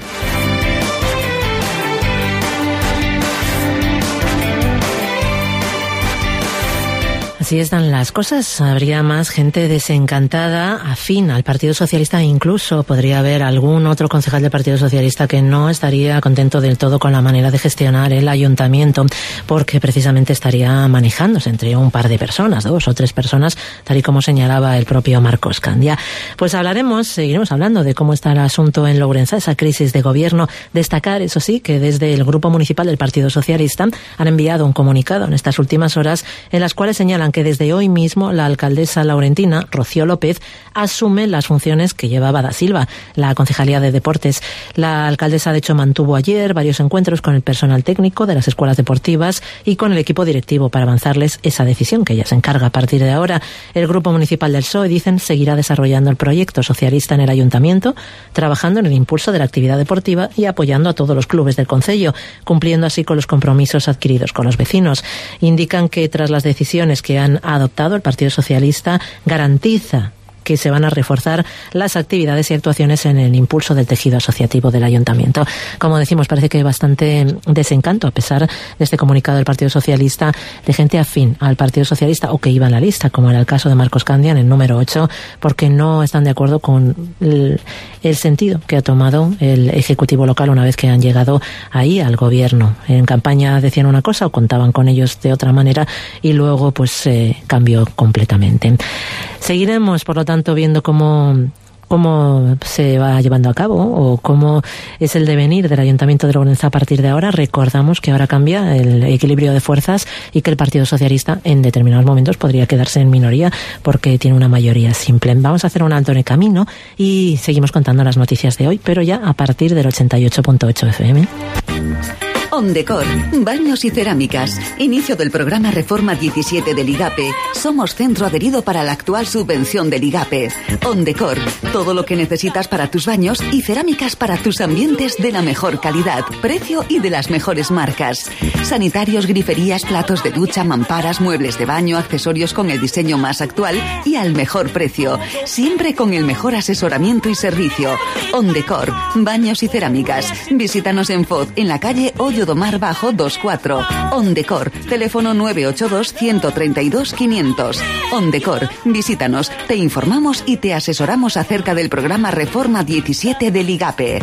S4: Así están las cosas. Habría más gente desencantada, afín al Partido Socialista, e incluso podría haber algún otro concejal del Partido Socialista que no estaría contento del todo con la manera de gestionar el ayuntamiento, porque precisamente estaría manejándose entre un par de personas, dos o tres personas, tal y como señalaba el propio Marcos Candia. Pues hablaremos, seguiremos hablando de cómo está el asunto en Lourenzá, esa crisis de gobierno. Destacar, eso sí, que desde el Grupo Municipal del Partido Socialista han enviado un comunicado en estas últimas horas en las cuales señalan que desde hoy mismo la alcaldesa laurentina, Rocío López, asume las funciones que llevaba Da Silva, la Concejalía de Deportes. La alcaldesa, de hecho, mantuvo ayer varios encuentros con el personal técnico de las escuelas deportivas y con el equipo directivo para avanzarles esa decisión que ella se encarga a partir de ahora. El Grupo Municipal del P S O E, dicen, seguirá desarrollando el proyecto socialista en el ayuntamiento, trabajando en el impulso de la actividad deportiva y apoyando a todos los clubes del concello, cumpliendo así con los compromisos adquiridos con los vecinos. Indican que tras las decisiones que han adoptado el Partido Socialista, garantiza que se van a reforzar las actividades y actuaciones en el impulso del tejido asociativo del ayuntamiento. Como decimos, parece que hay bastante desencanto, a pesar de este comunicado del Partido Socialista, de gente afín al Partido Socialista o que iba en la lista, como era el caso de Marcos Candia en el número ocho, porque no están de acuerdo con el, el sentido que ha tomado el Ejecutivo local una vez que han llegado ahí al gobierno. En campaña decían una cosa o contaban con ellos de otra manera y luego pues eh, cambió completamente. Seguiremos, por lo tanto, viendo cómo cómo se va llevando a cabo o cómo es el devenir del Ayuntamiento de Lourenzá a partir de ahora. Recordamos que ahora cambia el equilibrio de fuerzas y que el Partido Socialista en determinados momentos podría quedarse en minoría porque tiene una mayoría simple. Vamos a hacer un alto en el camino y seguimos contando las noticias de hoy, pero ya a partir del ochenta y ocho punto ocho F M.
S11: Ondecor, baños y cerámicas. Inicio del programa Reforma diecisiete del IGAPE. Somos centro adherido para la actual subvención del IGAPE. Ondecor, todo lo que necesitas para tus baños y cerámicas para tus ambientes de la mejor calidad, precio y de las mejores marcas. Sanitarios, griferías, platos de ducha, mamparas, muebles de baño, accesorios con el diseño más actual y al mejor precio. Siempre con el mejor asesoramiento y servicio. Ondecor, baños y cerámicas. Visítanos en Foz, en la calle Hoyo Domar Bajo veinticuatro. Ondecor, teléfono nueve ocho dos, uno tres dos, quinientos. Ondecor, visítanos, te informamos y te asesoramos acerca del programa Reforma diecisiete del IGAPE.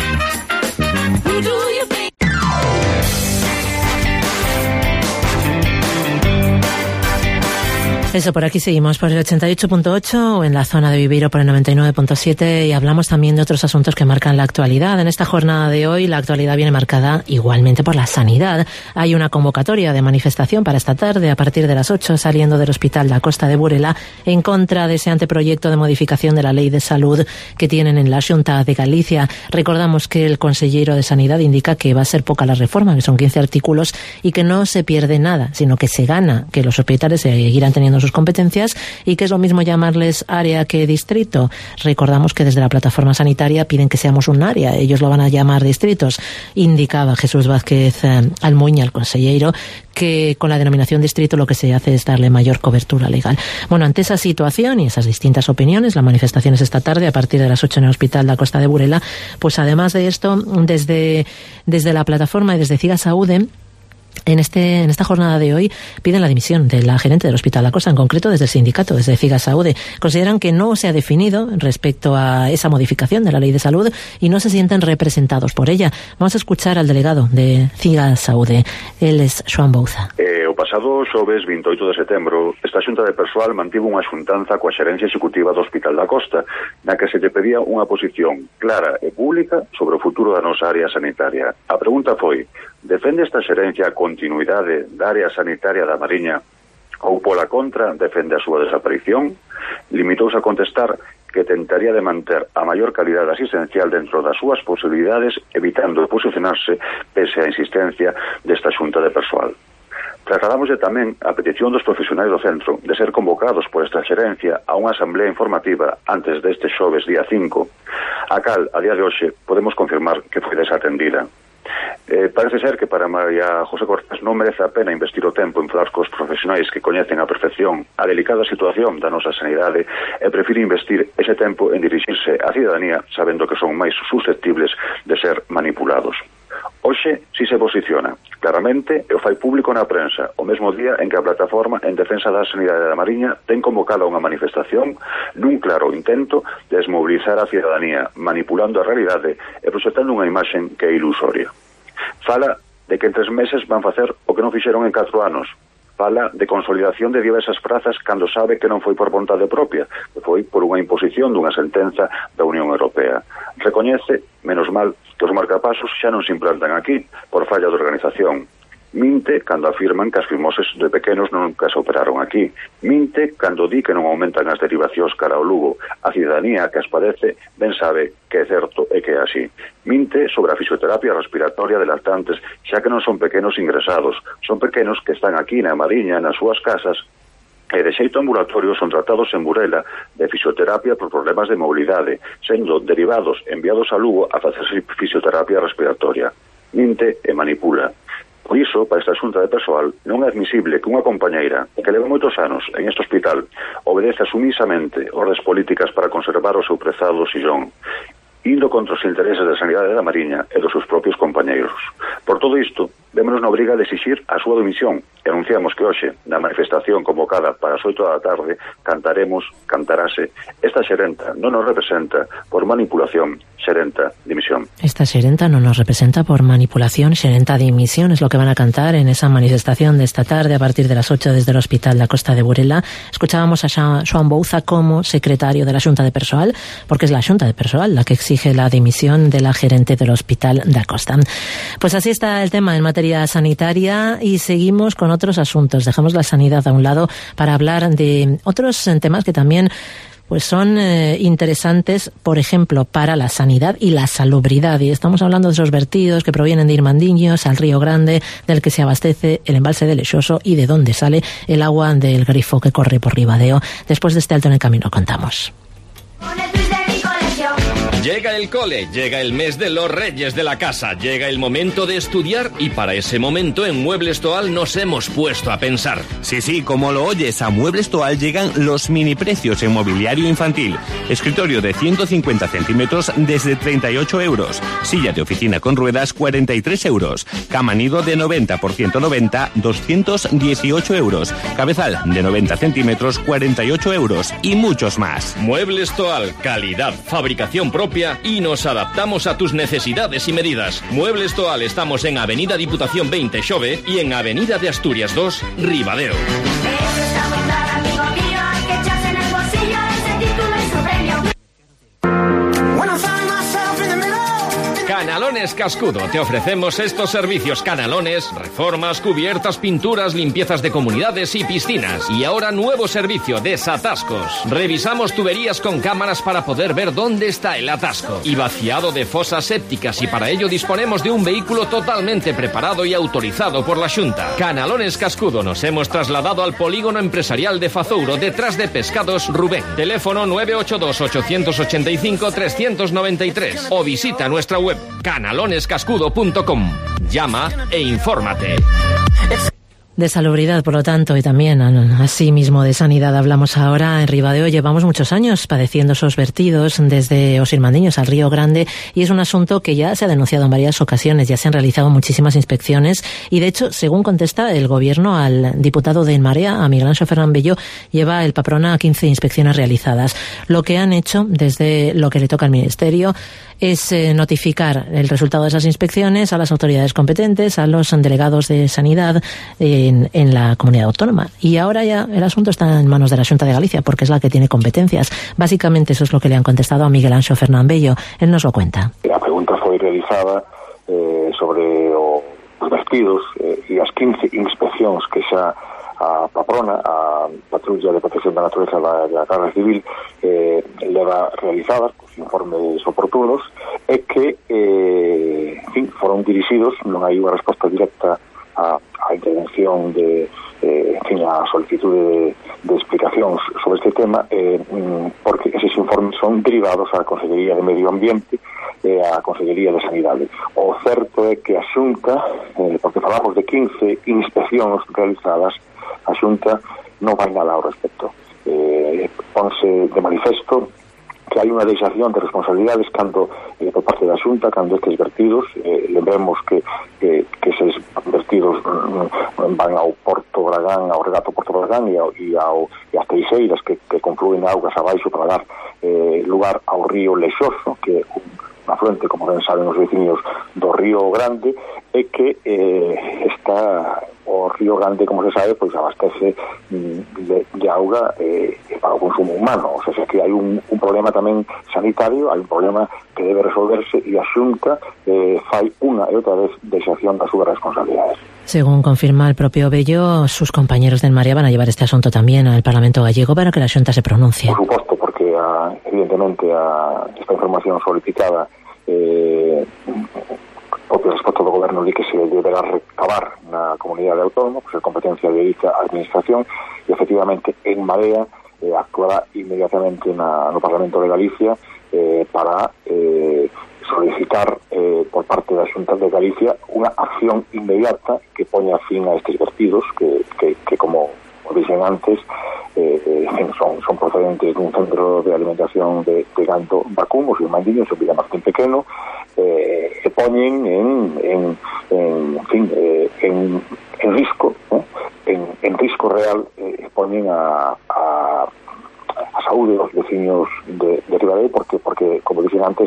S4: Eso, por aquí seguimos, por el ochenta y ocho punto ocho o en la zona de Viveiro por el noventa y nueve punto siete, y hablamos también de otros asuntos que marcan la actualidad. En esta jornada de hoy, la actualidad viene marcada igualmente por la sanidad. Hay una convocatoria de manifestación para esta tarde a partir de las ocho, saliendo del Hospital da Costa de Burela, en contra de ese anteproyecto de modificación de la Ley de Salud que tienen en la Xunta de Galicia. Recordamos que el consellero de Sanidad indica que va a ser poca la reforma, que son quince artículos, y que no se pierde nada, sino que se gana, que los hospitales seguirán teniendo sus competencias y que es lo mismo llamarles área que distrito. Recordamos que desde la plataforma sanitaria piden que seamos un área, ellos lo van a llamar distritos. Indicaba Jesús Vázquez eh, Almuña, el consellero, que con la denominación distrito lo que se hace es darle mayor cobertura legal. Bueno, ante esa situación y esas distintas opiniones, la manifestación es esta tarde a partir de las ocho en el Hospital da Costa de Burela. Pues además de esto, desde, desde la plataforma y desde Cigasaude, En, este, en esta jornada de hoy piden la dimisión de la gerente del Hospital da Costa, en concreto desde el sindicato, desde Cigasaude. Consideran que no se ha definido respecto a esa modificación de la Ley de Salud y no se sienten representados por ella. Vamos a escuchar al delegado de Cigasaude. Él es Xoán Bouza.
S12: Eh, o pasado xoves veintiocho de setembro, esta xunta de persoal mantivo unha xuntanza coa xerencia executiva do Hospital da Costa, na que se lle pedía unha posición clara e pública sobre o futuro da nosa área sanitaria. A pregunta foi: defende esta xerencia a continuidade da área sanitaria da Mariña ou, pola contra, defende a súa desaparición? Limitouse a contestar que tentaría de manter a maior calidade asistencial dentro das súas posibilidades, evitando posicionarse pese á insistencia desta xunta de persoal. Trasladámoslle tamén a petición dos profesionais do centro de ser convocados por esta xerencia a unha asamblea informativa antes deste xoves día cinco, a cal, a día de hoxe, podemos confirmar que foi desatendida. Eh, parece ser que para María José Cortés non merece a pena investir o tempo en falar cos profesionais que coñecen a perfección a delicada situación da nosa sanidade e prefire investir ese tempo en dirixirse á cidadanía sabendo que son máis susceptibles de ser manipulados. Hoxe si se posiciona claramente e o fai público na prensa o mesmo día en que a plataforma en defensa da sanidade da Mariña ten convocada unha manifestación nun claro intento de desmobilizar a cidadanía, manipulando a realidade e proxectando unha imaxen que é ilusoria. Fala de que en tres meses van facer o que non fixeron en catro anos. Fala de consolidación de diversas prazas cando sabe que non foi por vontade propia, que foi por unha imposición dunha sentenza da Unión Europea. Recoñece, menos mal, que os marcapasos xa non se implantan aquí por falla de organización. Minte cando afirman que as fimoses de pequenos nunca se operaron aquí. Minte cando di que non aumentan as derivacións cara ao Lugo. A cidadanía que as padece ben sabe que é certo e que é así. Minte sobre a fisioterapia respiratoria de lactantes, xa que non son pequenos ingresados, son pequenos que están aquí na Mariña, nas súas casas, e de xeito ambulatorio son tratados en Burela de fisioterapia por problemas de mobilidade, sendo derivados enviados a Lugo a facerse fisioterapia respiratoria. Minte e manipula. Por iso, para esta xunta de persoal, non é admisible que unha compañeira que leva moitos anos en este hospital obedece sumisamente órdenes políticas para conservar o seu prezado sillón, indo contra os intereses da sanidade da Mariña e dos seus propios compañeiros. Por todo isto, vémonos na obriga de exixir a súa dimisión e anunciamos que hoxe, na manifestación convocada para as oito da tarde, cantaremos, cantarase, esta xerenta non nos representa por manipulación, xerenta, dimisión.
S4: Esta xerenta non nos representa por manipulación, xerenta, dimisión, es lo que van a cantar en esa manifestación de esta tarde a partir de las ocho desde el Hospital da Costa de Burela. Escuchábamos a Xoán Bouza como secretario de la Xunta de Persoal, porque es la Xunta de Persoal la que exige la dimisión de la gerente del Hospital da Costa. Pues así está el tema en materia sanitaria y seguimos con otros asuntos. Dejamos la sanidad a un lado para hablar de otros temas que también pues son eh, interesantes, por ejemplo, para la sanidad y la salubridad. Y estamos hablando de esos vertidos que provienen de Irmandiños al Río Grande, del que se abastece el embalse de Lexoso y de donde sale el agua del grifo que corre por Ribadeo. Después de este alto en el camino contamos.
S13: Llega el cole, llega el mes de los reyes de la casa, llega el momento de estudiar y para ese momento en Muebles Toal nos hemos puesto a pensar.
S14: Sí, sí, como lo oyes, a Muebles Toal llegan los mini precios en mobiliario infantil. Escritorio de ciento cincuenta centímetros desde treinta y ocho euros. Silla de oficina con ruedas cuarenta y tres euros. Cama nido de noventa por ciento noventa, doscientos dieciocho euros. Cabezal de noventa centímetros, cuarenta y ocho euros y muchos más.
S13: Muebles Toal, calidad, fabricación propia y nos adaptamos a tus necesidades y medidas. Muebles Toal, estamos en Avenida Diputación veinte Xove y en Avenida de Asturias dos, Ribadeo. Canalones Cascudo. Te ofrecemos estos servicios: canalones, reformas, cubiertas, pinturas, limpiezas de comunidades y piscinas. Y ahora nuevo servicio: desatascos. Revisamos tuberías con cámaras para poder ver dónde está el atasco. Y vaciado de fosas sépticas, y para ello disponemos de un vehículo totalmente preparado y autorizado por la Xunta. Canalones Cascudo. Nos hemos trasladado al polígono empresarial de Fazouro, detrás de Pescados Rubén. Teléfono nueve ocho dos, ocho ocho cinco, tres nueve tres o visita nuestra web canalones cascudo punto com. Llama e infórmate.
S4: De salubridad, por lo tanto, y también así mismo de sanidad hablamos ahora. En Ribadeo llevamos muchos años padeciendo esos vertidos desde Os Irmandiños al Río Grande, y es un asunto que ya se ha denunciado en varias ocasiones. Ya se han realizado muchísimas inspecciones y, de hecho, según contesta el Gobierno al diputado de En Marea, a Miguel Anxo Fernán Bello, lleva el Paprona quince inspecciones realizadas. Lo que han hecho desde lo que le toca al Ministerio es eh, notificar el resultado de esas inspecciones a las autoridades competentes, a los delegados de sanidad en, en la comunidad autónoma. Y ahora ya el asunto está en manos de la Xunta de Galicia, porque es la que tiene competencias. Básicamente eso es lo que le han contestado a Miguel Anxo Fernán Bello. Él nos lo cuenta.
S15: La pregunta foi realizada eh, sobre o, os vertidos eh, e as quince inspeccións que xa a Paprona, a Patrulla de Protección da Natureza da, da Garda Civil, eh, leva realizadas os informes oportunos, e que eh, en fin, foron dirixidos, non hai unha resposta directa a, a intervención de eh, en fin, a solicitude de, de explicacións sobre este tema, eh, porque eses informes son derivados á Consellería de Medio Ambiente e á Consellería de Sanidade. O certo é que a Xunta, eh, porque falamos de quince inspeccións realizadas, a Xunta non vai nada ao respecto. Eh, ponse de manifesto que hai unha deixación de responsabilidades cando, eh, por parte da Xunta, cando estes vertidos, eh, lembremos que, que, que eses vertidos mm, van ao Porto Bragán, ao regato Porto Bragán e, ao, e, ao, e as teixeiras que, que confluen augas abaixo para dar eh, lugar ao río Lexoso, que é un afluente, como ben saben os veciños, do Río Grande, e que eh, está o Río Grande, como se sabe, pois abastece de, de auga eh, para o consumo humano. O sea, que hai un, un problema tamén sanitario, hai un problema que debe resolverse, e a Xunta eh, fai unha e outra vez deixación das súas responsabilidades.
S4: Según confirma el propio Bello, sus compañeros de En Marea van a llevar este asunto también al Parlamento gallego para que la Xunta se pronuncie.
S15: Por suposto, porque a, evidentemente a, esta información solicitada eh, o resposta do Goberno di que se deberá recabar na comunidade autónoma, pues é competencia de dicha administración, e efectivamente En Marea eh, actuará inmediatamente na, no Parlamento de Galicia eh, para eh, solicitar eh, por parte da Xunta de Galicia unha acción inmediata que poña fin a estes vertidos que, que, que como dixen antes, eh, eh, son, son procedentes dun centro de alimentación de, de gando vacún, os Irmandiños, o Villa Martín Pequeno, eh, e poñen en, en, en, en fin, eh, en, en risco, eh, en, en risco real, eh, poñen a, a a saúde dos veciños de, de Ribadeo, porque, porque, como dixen antes,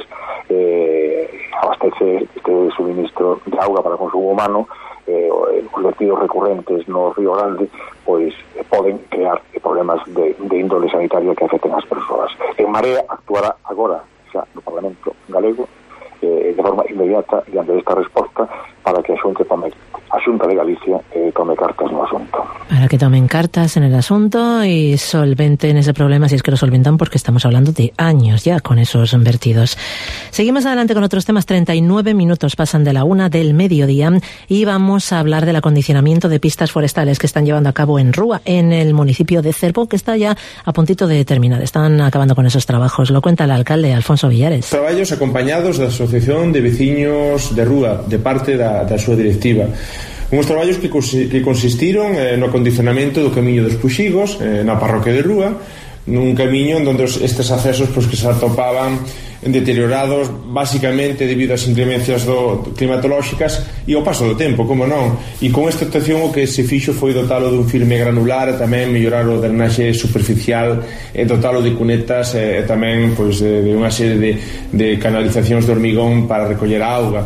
S15: eh, abastece este suministro de auga para consumo humano, eh, os vertidos recurrentes no Río Grande, pois eh, poden crear problemas de, de índole sanitaria que afecten as persoas. En Marea actuará agora, xa, no Parlamento galego, eh, de forma inmediata, diante desta resposta, para que a Xunta tome, a Xunta de Galicia eh, tome cartas no asunto.
S4: Para que tomen cartas en el asunto y solventen ese problema, si es que lo solventan, porque estamos hablando de años ya con esos vertidos. Seguimos adelante con otros temas. treinta y nueve minutos pasan de la una del mediodía y vamos a hablar del acondicionamiento de pistas forestales que están llevando a cabo en Rúa, en el municipio de Cervo, que está ya a puntito de terminar. Están acabando con esos trabajos. Lo cuenta el alcalde Alfonso Villares.
S16: Traballos acompañados da Asociación de Veciños de Rúa, de parte da, da súa directiva. Uns traballos que, que consistiron eh, no acondicionamento do camiño dos Puxigos, eh, na parroquia de Rúa, nun camiño onde estes accesos pois, que se atopaban deteriorados basicamente debido ás inclemencias do, climatolóxicas e ao paso do tempo, como non. E con esta actuación o que se fixo foi dotalo dun filme granular e tamén mellorar o drenaxe superficial e dotalo de cunetas e tamén pois, de, de unha serie de, de canalizacións de hormigón para recoller a auga.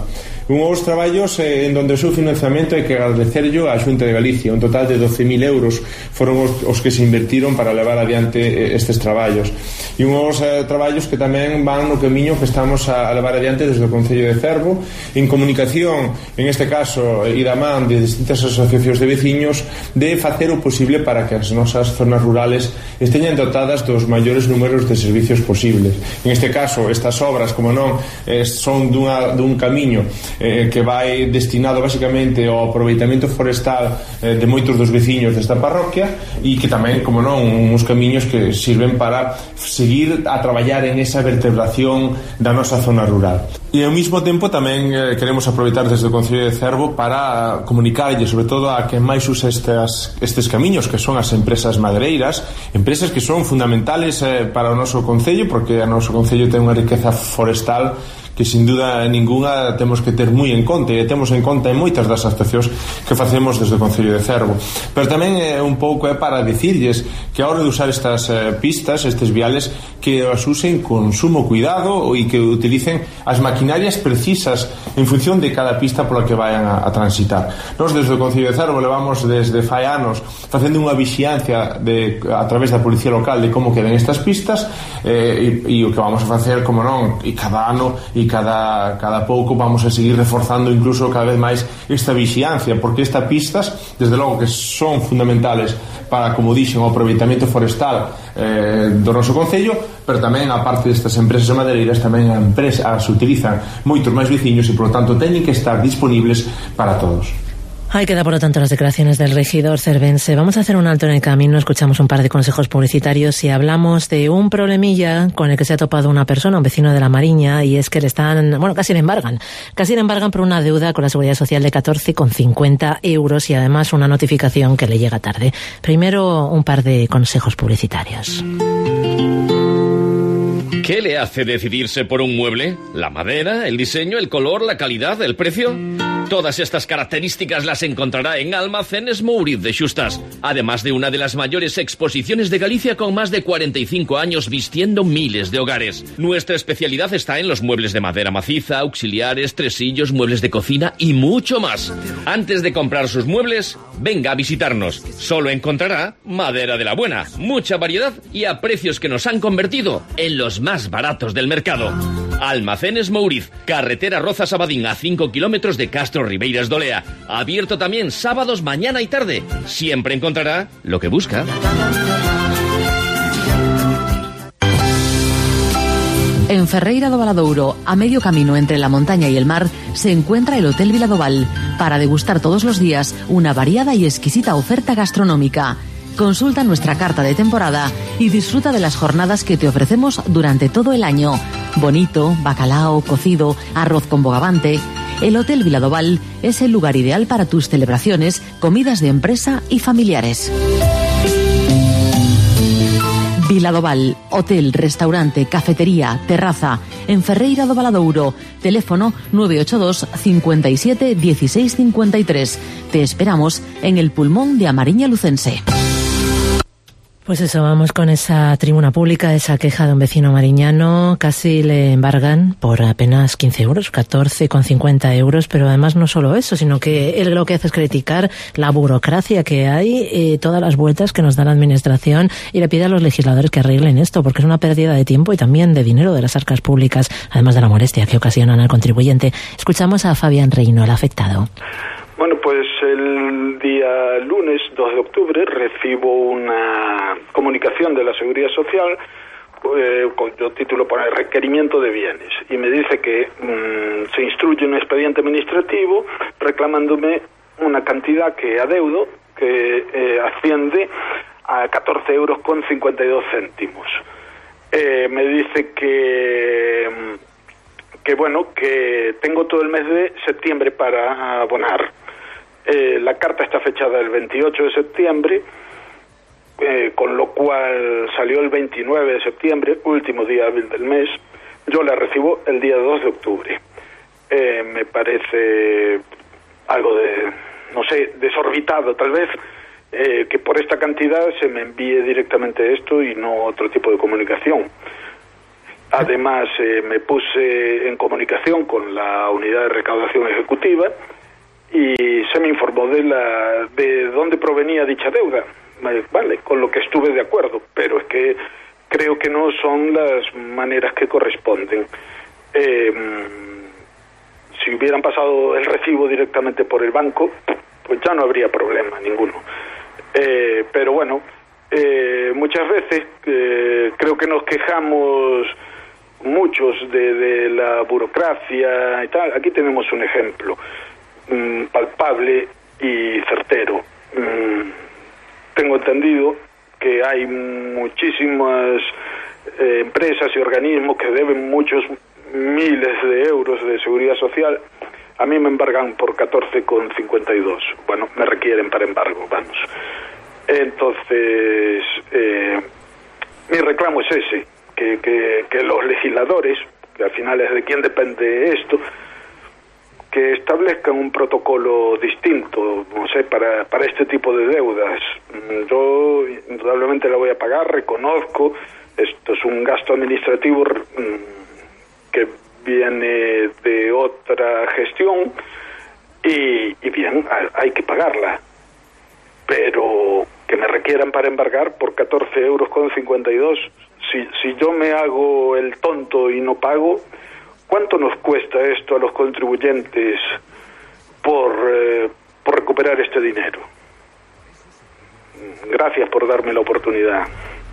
S16: Unhos traballos eh, en donde o seu financiamento hai que agradecerlo á Xunta de Galicia. Un total de doce mil euros foron os, os que se invertiron para levar adiante eh, estes traballos. E unhos eh, traballos que tamén van no camiño que estamos a, a levar adiante desde o Concello de Cervo, en comunicación, en este caso, e da man de distintas asociacións de veciños, de facer o posible para que as nosas zonas rurales esteñan dotadas dos maiores números de servicios posibles. En este caso, estas obras, como non, eh, son dunha, dun camiño eh, que vai destinado basicamente ao aproveitamento forestal eh, de moitos dos veciños desta parroquia, e que tamén, como non, uns camiños que sirven para seguir a traballar en esa vertebración da nosa zona rural. E ao mesmo tempo tamén eh, queremos aproveitar desde o Concello de Cervo para comunicarlle sobre todo a quen máis usa estes, estes camiños, que son as empresas madereiras, empresas que son fundamentales eh, para o noso Concello, porque o noso Concello ten unha riqueza forestal que sin duda ninguna temos que ter moi en conta, e temos en conta en moitas das actuacións que facemos desde o Concello de Cervo. Pero tamén é un pouco é para dicirlles que a hora de usar estas eh, pistas, estes viales, que as usen con sumo cuidado e que utilicen as maquinarias precisas en función de cada pista pola que vayan a, a transitar. Nos desde o Concello de Cervo levamos desde fai anos facendo unha vixiancia de, a través da Policía Local de como quedan estas pistas, eh, e, e o que vamos a facer, como non, e cada ano e cada, cada pouco vamos a seguir reforzando incluso cada vez máis esta vixiancia, porque estas pistas, desde logo que son fundamentales para, como dixen, o aproveitamento forestal eh, do noso Concello, pero tamén, a parte destas empresas madeireiras, tamén a empresa, as utilizan moitos máis veciños e, por lo tanto, teñen que estar disponibles para todos.
S4: Ahí queda, por lo tanto, las declaraciones del regidor cervense. Vamos a hacer un alto en el camino, escuchamos un par de consejos publicitarios y hablamos de un problemilla con el que se ha topado una persona, un vecino de La Mariña, y es que le están, bueno, casi le embargan. Casi le embargan por una deuda con la Seguridad Social de catorce con cincuenta euros y además una notificación que le llega tarde. Primero, un par de consejos publicitarios.
S13: ¿Qué le hace decidirse por un mueble? ¿La madera, el diseño, el color, la calidad, el precio? Todas estas características las encontrará en Almacenes Mouriz de Xustas, además de una de las mayores exposiciones de Galicia con más de cuarenta y cinco años vistiendo miles de hogares. Nuestra especialidad está en los muebles de madera maciza, auxiliares, tresillos, muebles de cocina y mucho más. Antes de comprar sus muebles, venga a visitarnos. Solo encontrará madera de la buena, mucha variedad y a precios que nos han convertido en los más baratos del mercado. Almacenes Mouriz, carretera Rozas-Abadín, a cinco kilómetros de Castro Ribeiras de Olea. Abierto también sábados, mañana y tarde. Siempre encontrará lo que busca.
S5: En Ferreira do Valadouro, a medio camino entre la montaña y el mar, se encuentra el Hotel Viladoval, para degustar todos los días una variada y exquisita oferta gastronómica. Consulta nuestra carta de temporada y disfruta de las jornadas que te ofrecemos durante todo el año. Bonito, bacalao, cocido, arroz con bogavante. El Hotel Viladoval es el lugar ideal para tus celebraciones, comidas de empresa y familiares. Viladoval, hotel, restaurante, cafetería, terraza, en Ferreira do Valadouro. Teléfono nueve ocho dos, cincuenta y siete, dieciséis cincuenta y tres. Te esperamos en el pulmón de A Mariña Lucense.
S4: Pues eso, vamos con esa tribuna pública, esa queja de un vecino mariñano. Casi le embargan por apenas quince euros, catorce con cincuenta euros, pero además no solo eso, sino que él lo que hace es criticar la burocracia que hay, eh, todas las vueltas que nos da la administración, y le pide a los legisladores que arreglen esto, porque es una pérdida de tiempo y también de dinero de las arcas públicas, además de la molestia que ocasionan al contribuyente. Escuchamos a Fabián Reino, el afectado.
S17: Bueno, pues el día lunes dos de octubre recibo una comunicación de la Seguridad Social eh, con el título pone requerimiento de bienes, y me dice que mmm, se instruye un expediente administrativo reclamándome una cantidad que adeudo que eh, asciende a catorce euros con cincuenta y dos céntimos. Eh, me dice que que bueno, que tengo todo el mes de septiembre para abonar. Eh, la carta está fechada el veintiocho de septiembre, eh, con lo cual salió el veintinueve de septiembre, último día hábil del mes. Yo la recibo el día dos de octubre. Eh, me parece algo de, no sé, desorbitado tal vez, eh, que por esta cantidad se me envíe directamente esto y no otro tipo de comunicación. Además, eh, me puse en comunicación con la unidad de recaudación ejecutiva y se me informó de la de dónde provenía dicha deuda. Vale, con lo que estuve de acuerdo, pero es que creo que no son las maneras que corresponden. Eh, si hubieran pasado el recibo directamente por el banco, pues ya no habría problema ninguno. Eh, pero bueno, eh, muchas veces eh, creo que nos quejamos muchos de, de la burocracia y tal. Aquí tenemos un ejemplo mmm, palpable y certero. Mm, tengo entendido que hay muchísimas eh, empresas y organismos que deben muchos miles de euros de seguridad social. A mí me embargan por catorce con cincuenta y dos. Bueno, me requieren para embargo, vamos. Entonces, eh, mi reclamo es ese, que, que, que los legisladores, que al final es de quien depende esto, que establezcan un protocolo distinto, no sé, para, para este tipo de deudas. Yo indudablemente la voy a pagar, reconozco, esto es un gasto administrativo que viene de otra gestión y, y bien, hay que pagarla, pero que me requieran para embargar por catorce euros con cincuenta y dos, si, si yo me hago el tonto y no pago, ¿cuánto nos cuesta esto a los contribuyentes por, eh, por recuperar este dinero? Gracias por darme la oportunidad.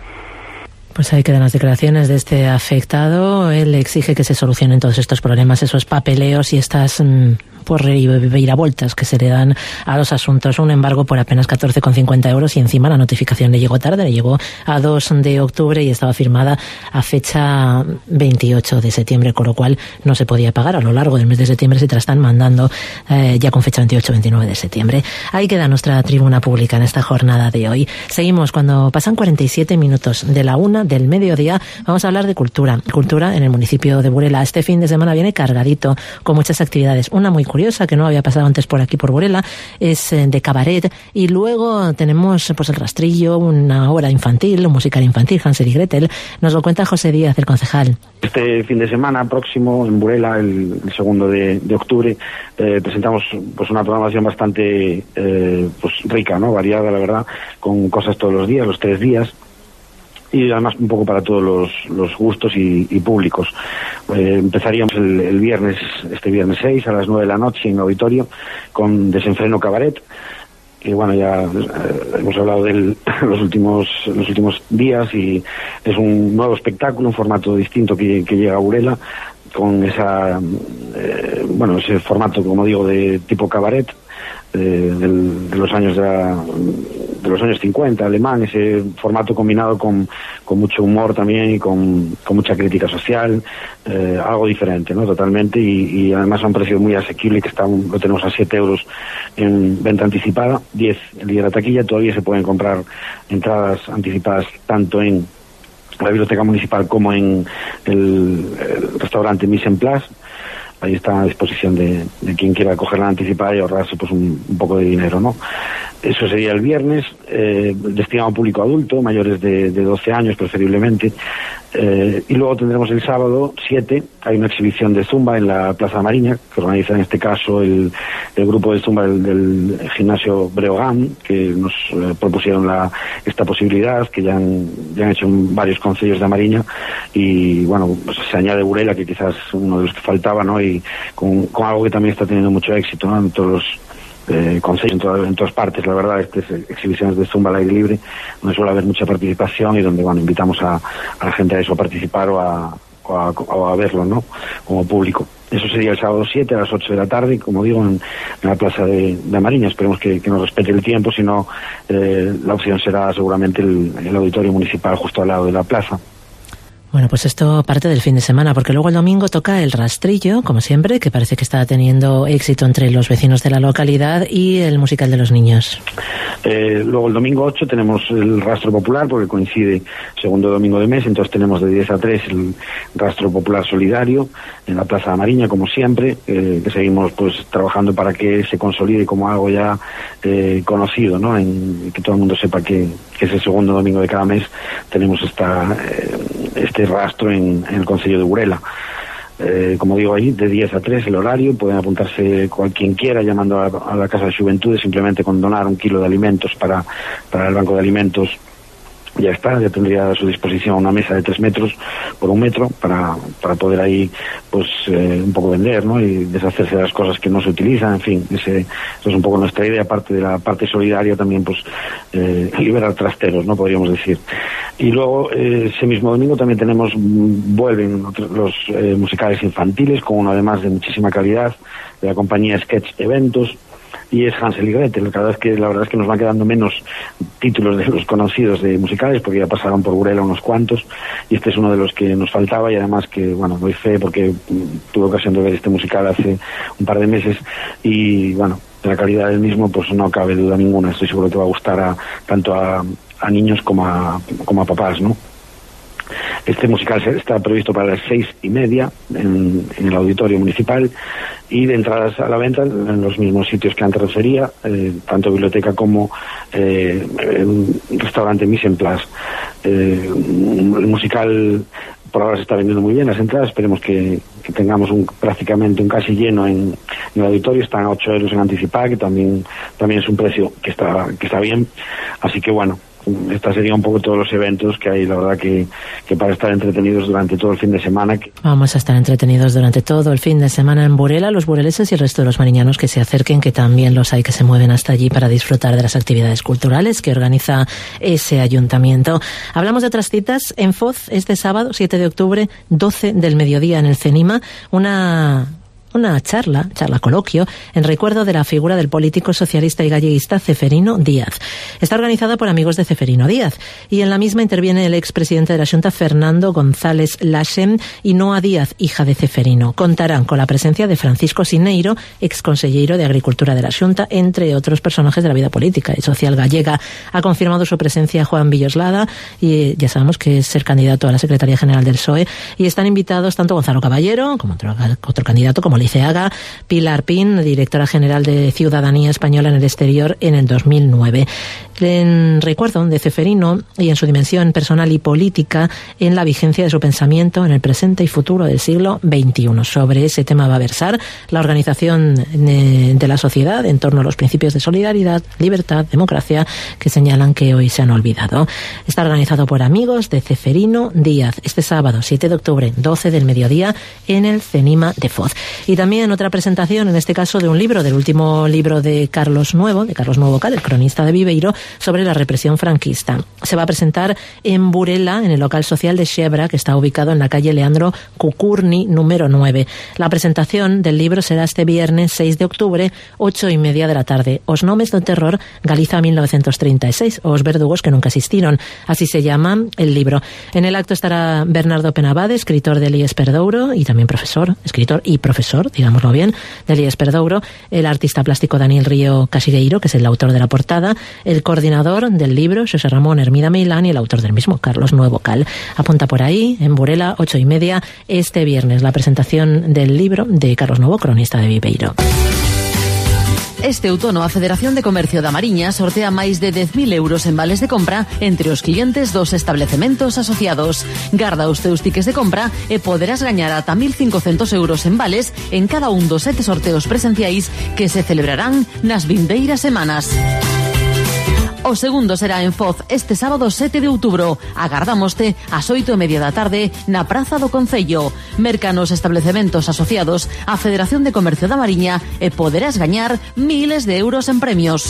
S4: Pues ahí quedan las declaraciones de este afectado. Él exige que se solucionen todos estos problemas, esos papeleos y estas mmm, por reiravueltas que se le dan a los asuntos. Un embargo por apenas catorce con cincuenta euros y encima la notificación le llegó tarde, le llegó a dos de octubre y estaba firmada a fecha veintiocho de septiembre, con lo cual no se podía pagar a lo largo del mes de septiembre. Se te la están mandando eh, ya con fecha veintiocho veintinueve de septiembre. Ahí queda nuestra tribuna pública en esta jornada de hoy. Seguimos cuando pasan cuarenta y siete minutos de la una del mediodía. Vamos a hablar de cultura. Cultura en el municipio de Burela. Este fin de semana viene cargadito con muchas actividades. Una muy curiosa que no había pasado antes por aquí por Burela es de cabaret, y luego tenemos pues el rastrillo, una obra infantil, un musical infantil, Hansel y Gretel. Nos lo cuenta José Díaz, el concejal.
S18: Este fin de semana próximo en Burela, el, el segundo de, de octubre, eh, presentamos pues una programación bastante eh, pues rica, ¿no? Variada, la verdad, con cosas todos los días, los tres días. Y además un poco para todos los, los gustos y, y públicos. Eh, empezaríamos el, el viernes, este viernes seis a las nueve de la noche en el auditorio con Desenfreno Cabaret, que bueno, ya eh, hemos hablado de él los últimos, los últimos días, y es un nuevo espectáculo, un formato distinto que, que llega a Burela, con esa eh, bueno, ese formato, como digo, de tipo cabaret, eh, del, de los años de, la, de los años cincuenta, alemán, ese formato combinado con, con mucho humor también y con, con mucha crítica social, eh, algo diferente, ¿no? Totalmente, y, y además a un precio muy asequible, que está, lo tenemos a siete euros en venta anticipada, diez el día de la taquilla. Todavía se pueden comprar entradas anticipadas tanto en la biblioteca municipal como en el, el restaurante Mise en Place. Ahí está a disposición de, de quien quiera cogerla anticipada y ahorrarse pues un, un poco de dinero, ¿no? Eso sería el viernes, eh, destinado a público adulto, mayores de, de doce años preferiblemente. Eh, y luego tendremos el sábado siete, hay una exhibición de Zumba en la Plaza Mariña, que organiza en este caso el, el grupo de Zumba del, del gimnasio Breogán, que nos eh, propusieron la, esta posibilidad, que ya han, ya han hecho en varios concellos de Mariña, y bueno, pues se añade Burela, que quizás uno de los que faltaba, ¿no? Y con, con algo que también está teniendo mucho éxito, ¿no? En todos los eh, concellos, en, todas, en todas partes, la verdad, estas exhibiciones de Zumba al aire libre, donde suele haber mucha participación y donde, bueno, invitamos a, a la gente a eso, a participar o a, o a, o a verlo, ¿no? Como público. Eso sería el sábado siete a las ocho de la tarde, como digo, en, en la plaza de, de Mariña. Esperemos que, que nos respete el tiempo, si no, eh, la opción será seguramente el, el auditorio municipal justo al lado de la plaza.
S4: Bueno, pues esto parte del fin de semana, porque luego el domingo toca el rastrillo, como siempre, que parece que está teniendo éxito entre los vecinos de la localidad, y el musical de los niños.
S18: Eh, luego el domingo ocho tenemos el rastro popular, porque coincide segundo domingo de mes, entonces tenemos de diez a tres el rastro popular solidario en la Plaza de Mariña, como siempre, eh, que seguimos pues trabajando para que se consolide como algo ya eh, conocido, ¿no? En, que todo el mundo sepa que, que ese segundo domingo de cada mes tenemos esta, eh, este rastro en, en el concello de Burela. Eh, como digo ahí, de diez a tres el horario, pueden apuntarse quien quiera llamando a, a la Casa de Xuventude, simplemente con donar un kilo de alimentos para, para el banco de alimentos. Ya está, ya tendría a su disposición una mesa de tres metros por un metro para, para poder ahí pues eh, un poco vender, ¿no? Y deshacerse de las cosas que no se utilizan, en fin, ese, eso es un poco nuestra idea, aparte de la parte solidaria también pues eh, liberar trasteros, ¿no? Podríamos decir. Y luego eh, ese mismo domingo también tenemos, vuelven los eh, musicales infantiles con uno además de muchísima calidad de la compañía Sketch Eventos, y es Hansel y Gretel. La verdad es que la verdad es que nos van quedando menos títulos de los conocidos de musicales, porque ya pasaron por Burela unos cuantos, y este es uno de los que nos faltaba, y además que, bueno, doy fe porque tuve ocasión de ver este musical hace un par de meses, y bueno, de la calidad del mismo pues no cabe duda ninguna. Estoy seguro que va a gustar a tanto a, a niños como a, como a papás, ¿no? Este musical está previsto para las seis y media en, en el auditorio municipal, y de entradas a la venta en los mismos sitios que antes refería, eh, tanto biblioteca como eh, el restaurante Mise en Place. Eh, el musical por ahora se está vendiendo muy bien las entradas, esperemos que, que tengamos un, prácticamente un casi lleno en, en el auditorio. Están a ocho euros en Anticipac, que también, también es un precio que está, que está bien, así que bueno, esta sería un poco todos los eventos que hay, la verdad que, que para estar entretenidos durante todo el fin de semana.
S4: Vamos a estar entretenidos durante todo el fin de semana en Burela, los bureleses y el resto de los mariñanos que se acerquen, que también los hay que se mueven hasta allí para disfrutar de las actividades culturales que organiza ese ayuntamiento. Hablamos de otras citas en Foz este sábado, siete de octubre, doce del mediodía en el CENIMA, una... una charla, charla coloquio, en recuerdo de la figura del político socialista y galleguista Ceferino Díaz. Está organizada por amigos de Ceferino Díaz, y en la misma interviene el expresidente de la Xunta, Fernando González Laxem, y Noa Díaz, hija de Ceferino. Contarán con la presencia de Francisco Sineiro, exconsellero de Agricultura de la Xunta, entre otros personajes de la vida política y social gallega. Ha confirmado su presencia Juan Villoslada, y ya sabemos que es el candidato a la Secretaría General del P S O E, y están invitados tanto Gonzalo Caballero, como otro, otro candidato, como Liceaga, Pilar Pin, directora general de Ciudadanía Española en el exterior en el dos mil nueve. En recuerdo de Ceferino y en su dimensión personal y política, en la vigencia de su pensamiento en el presente y futuro del siglo veintiuno. Sobre ese tema va a versar la organización de la sociedad en torno a los principios de solidaridad, libertad, democracia, que señalan que hoy se han olvidado. Está organizado por amigos de Ceferino Díaz, este sábado siete de octubre, doce del mediodía, en el CENIMA de Foz. Y también otra presentación, en este caso de un libro, del último libro de Carlos Nuevo, de Carlos Nuevo Cal, el cronista de Viveiro, sobre la represión franquista. Se va a presentar en Burela, en el local social de Xebra, que está ubicado en la calle Leandro Cucurni, número nueve. La presentación del libro será este viernes seis de octubre, ocho y media de la tarde. Os nomes do terror, Galiza mil novecientos treinta y seis, o os verdugos que nunca existieron. Así se llama el libro. En el acto estará Bernardo Penabade, escritor del I E S Perdouro, y también profesor, escritor y profesor, digámoslo bien, del I E S Perdouro, el artista plástico Daniel Río Casigueiro, que es el autor de la portada, el coordinador del libro, José Ramón Hermida Meilán, y el autor del mismo, Carlos Nuevo Cal. Apunta por ahí, en Burela, ocho y media, este viernes, la presentación del libro de Carlos Nuevo, cronista de Viveiro.
S5: Este outono a Federación de Comercio da Mariña sortea máis de dez mil euros en vales de compra entre os clientes dos establecementos asociados. Garda os teus tiques de compra e poderás gañar ata mil cincocentos euros en vales en cada un dos sete sorteos presenciais que se celebrarán nas vindeiras semanas. O segundo será en Foz este sábado sete de outubro. Agardámoste ás oito e media da tarde na Praza do Concello. Merca nos establecementos asociados á Federación de Comercio da Mariña e poderás gañar miles de euros en premios.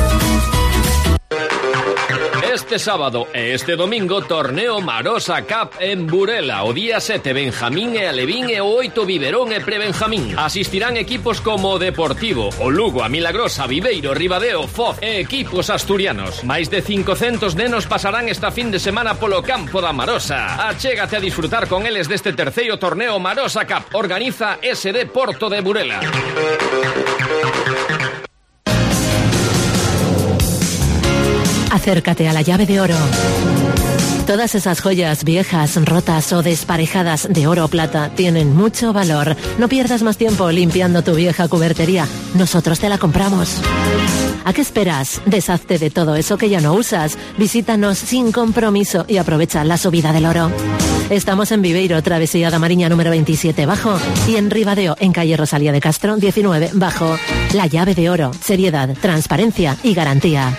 S13: Este sábado e este domingo, torneo Marosa Cup en Burela. O día sete, Benjamín e Alevín, e o oito, Biberón e Prebenjamín. Asistirán equipos como Deportivo, o Lugo, a Milagrosa, Viveiro, Ribadeo, Foz e equipos asturianos. Máis de cincocentos nenos pasarán esta fin de semana polo campo da Marosa. Achégate a disfrutar con eles deste terceiro torneo Marosa Cup. Organiza S D Porto de Burela.
S4: Acércate a la llave de oro. Todas esas joyas viejas, rotas o desparejadas de oro o plata tienen mucho valor. No pierdas más tiempo limpiando tu vieja cubertería. Nosotros te la compramos. ¿A qué esperas? Deshazte de todo eso que ya no usas. Visítanos sin compromiso y aprovecha la subida del oro. Estamos en Viveiro, Travesía da Mariña número veintisiete bajo, y en Ribadeo, en calle Rosalía de Castro diecinueve bajo. La llave de oro, seriedad, transparencia y garantía.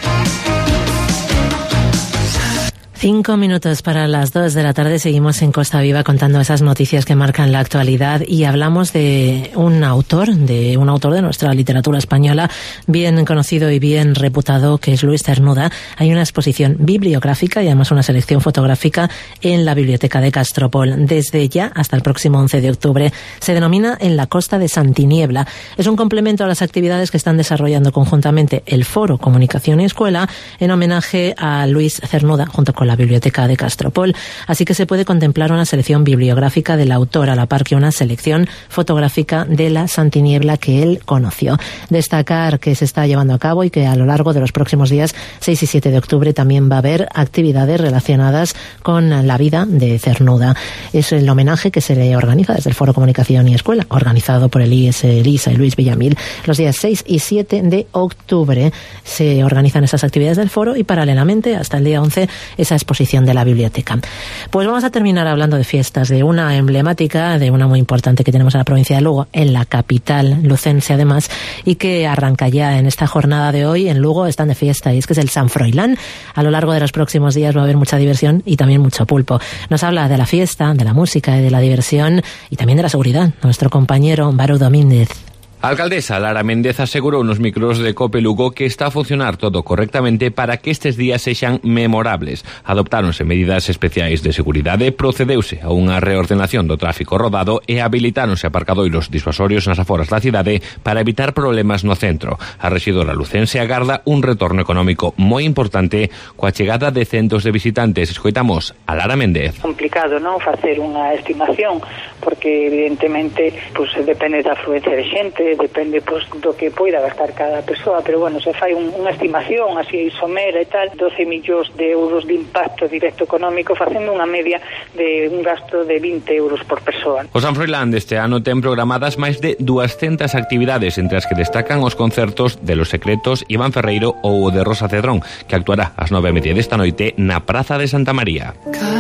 S4: Cinco minutos para las dos de la tarde. Seguimos en Costa Viva contando esas noticias que marcan la actualidad y hablamos de un autor, de un autor de nuestra literatura española, bien conocido y bien reputado, que es Luis Cernuda. Hay una exposición bibliográfica y además una selección fotográfica en la Biblioteca de Castropol desde ya hasta el próximo once de octubre. Se denomina En la Costa de Santiniebla. Es un complemento a las actividades que están desarrollando conjuntamente el Foro Comunicación y Escuela en homenaje a Luis Cernuda junto con la la Biblioteca de Castropol, así que se puede contemplar una selección bibliográfica del autor a la par que una selección fotográfica de la Santiniebla que él conoció. Destacar que se está llevando a cabo y que a lo largo de los próximos días seis y siete de octubre también va a haber actividades relacionadas con la vida de Cernuda. Es el homenaje que se le organiza desde el Foro Comunicación y Escuela, organizado por el I S Elisa y Luis Villamil. Los días seis y siete de octubre se organizan esas actividades del foro y paralelamente hasta el día once esa exposición de la biblioteca. Pues vamos a terminar hablando de fiestas, de una emblemática, de una muy importante que tenemos en la provincia de Lugo, en la capital lucense además, y que arranca ya en esta jornada de hoy. En Lugo están de fiesta y es que es el San Froilán. A lo largo de los próximos días va a haber mucha diversión y también mucho pulpo. Nos habla de la fiesta, de la música y de la diversión y también de la seguridad nuestro compañero Baru Domínguez.
S14: A alcaldesa Lara Méndez asegurou nos micros de Cope Lugo que está a funcionar todo correctamente para que estes días sexan memorables. Adoptáronse medidas especiais de seguridade, procedeuse a unha reordenación do tráfico rodado e habilitáronse aparcadoiros disuasorios nas aforas da cidade para evitar problemas no centro. A rexedora lucense agarda un retorno económico moi importante coa chegada de centos de visitantes. Escoitamos a Lara Méndez.
S19: Complicado, non, facer unha estimación, porque evidentemente pues, depende da afluencia de xente, depende pues, do que poida gastar cada persoa, pero bueno, se fai un, unha estimación así somera e tal, doce millóns de euros de impacto directo económico, facendo unha media de un gasto de vinte euros por persoa.
S14: O San Froilán deste ano ten programadas máis de duascentas actividades, entre as que destacan os concertos de Los Secretos, Iván Ferreiro ou o de Rosa Cedrón, que actuará ás nove e media desta noite na Praza de Santa María.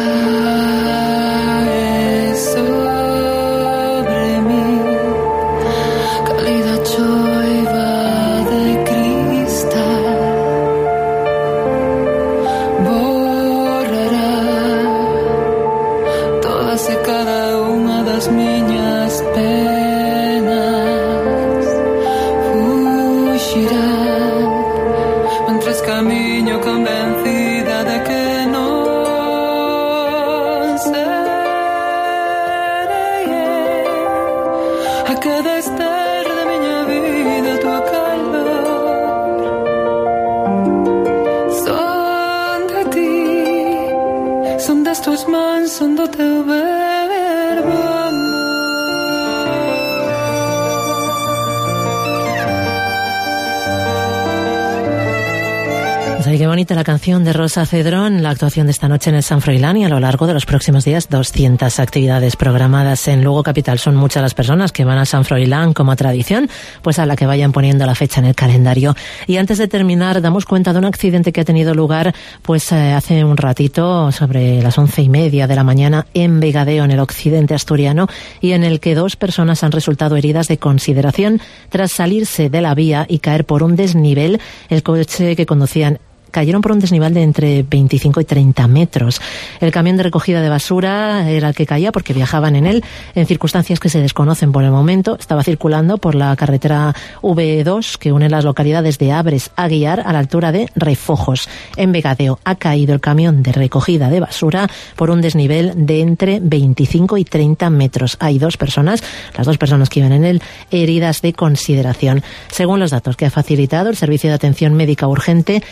S4: Qué bonita la canción de Rosa Cedrón, la actuación de esta noche en el San Froilán y a lo largo de los próximos días doscientas actividades programadas en Lugo Capital. Son muchas las personas que van a San Froilán como tradición, pues a la que vayan poniendo la fecha en el calendario. Y antes de terminar, damos cuenta de un accidente que ha tenido lugar pues eh, hace un ratito, sobre las once y media de la mañana, en Vegadeo, en el occidente asturiano, y en el que dos personas han resultado heridas de consideración tras salirse de la vía y caer por un desnivel. El coche que conducían cayeron por un desnivel de entre veinticinco y treinta metros. El camión de recogida de basura era el que caía porque viajaban en él en circunstancias que se desconocen por el momento. Estaba circulando por la carretera V dos que une las localidades de Abres a Guiar a la altura de Refojos. En Vegadeo ha caído el camión de recogida de basura por un desnivel de entre veinticinco y treinta metros. Hay dos personas, las dos personas que iban en él, heridas de consideración. Según los datos que ha facilitado el Servicio de Atención Médica Urgente, los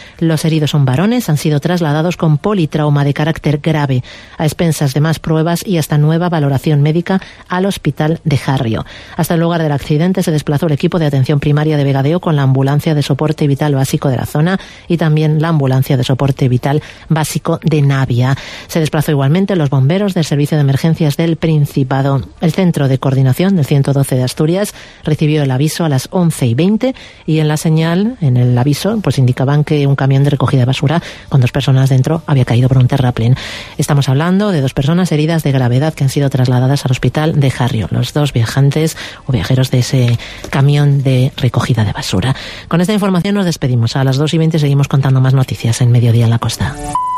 S4: heridos son varones, han sido trasladados con politrauma de carácter grave, a expensas de más pruebas y hasta nueva valoración médica al hospital de Jarrio. Hasta el lugar del accidente se desplazó el equipo de atención primaria de Vegadeo con la ambulancia de soporte vital básico de la zona y también la ambulancia de soporte vital básico de Navia. Se desplazó igualmente los bomberos del Servicio de Emergencias del Principado. El Centro de Coordinación del ciento doce de Asturias recibió el aviso a las once y veinte y en la señal, en el aviso, pues indicaban que un camión de recogida de basura con dos personas dentro había caído por un terraplén. Estamos hablando de dos personas heridas de gravedad que han sido trasladadas al hospital de Jarrio, los dos viajantes o viajeros de ese camión de recogida de basura. Con esta información nos despedimos. A las dos y veinte seguimos contando más noticias en Mediodía en la Costa.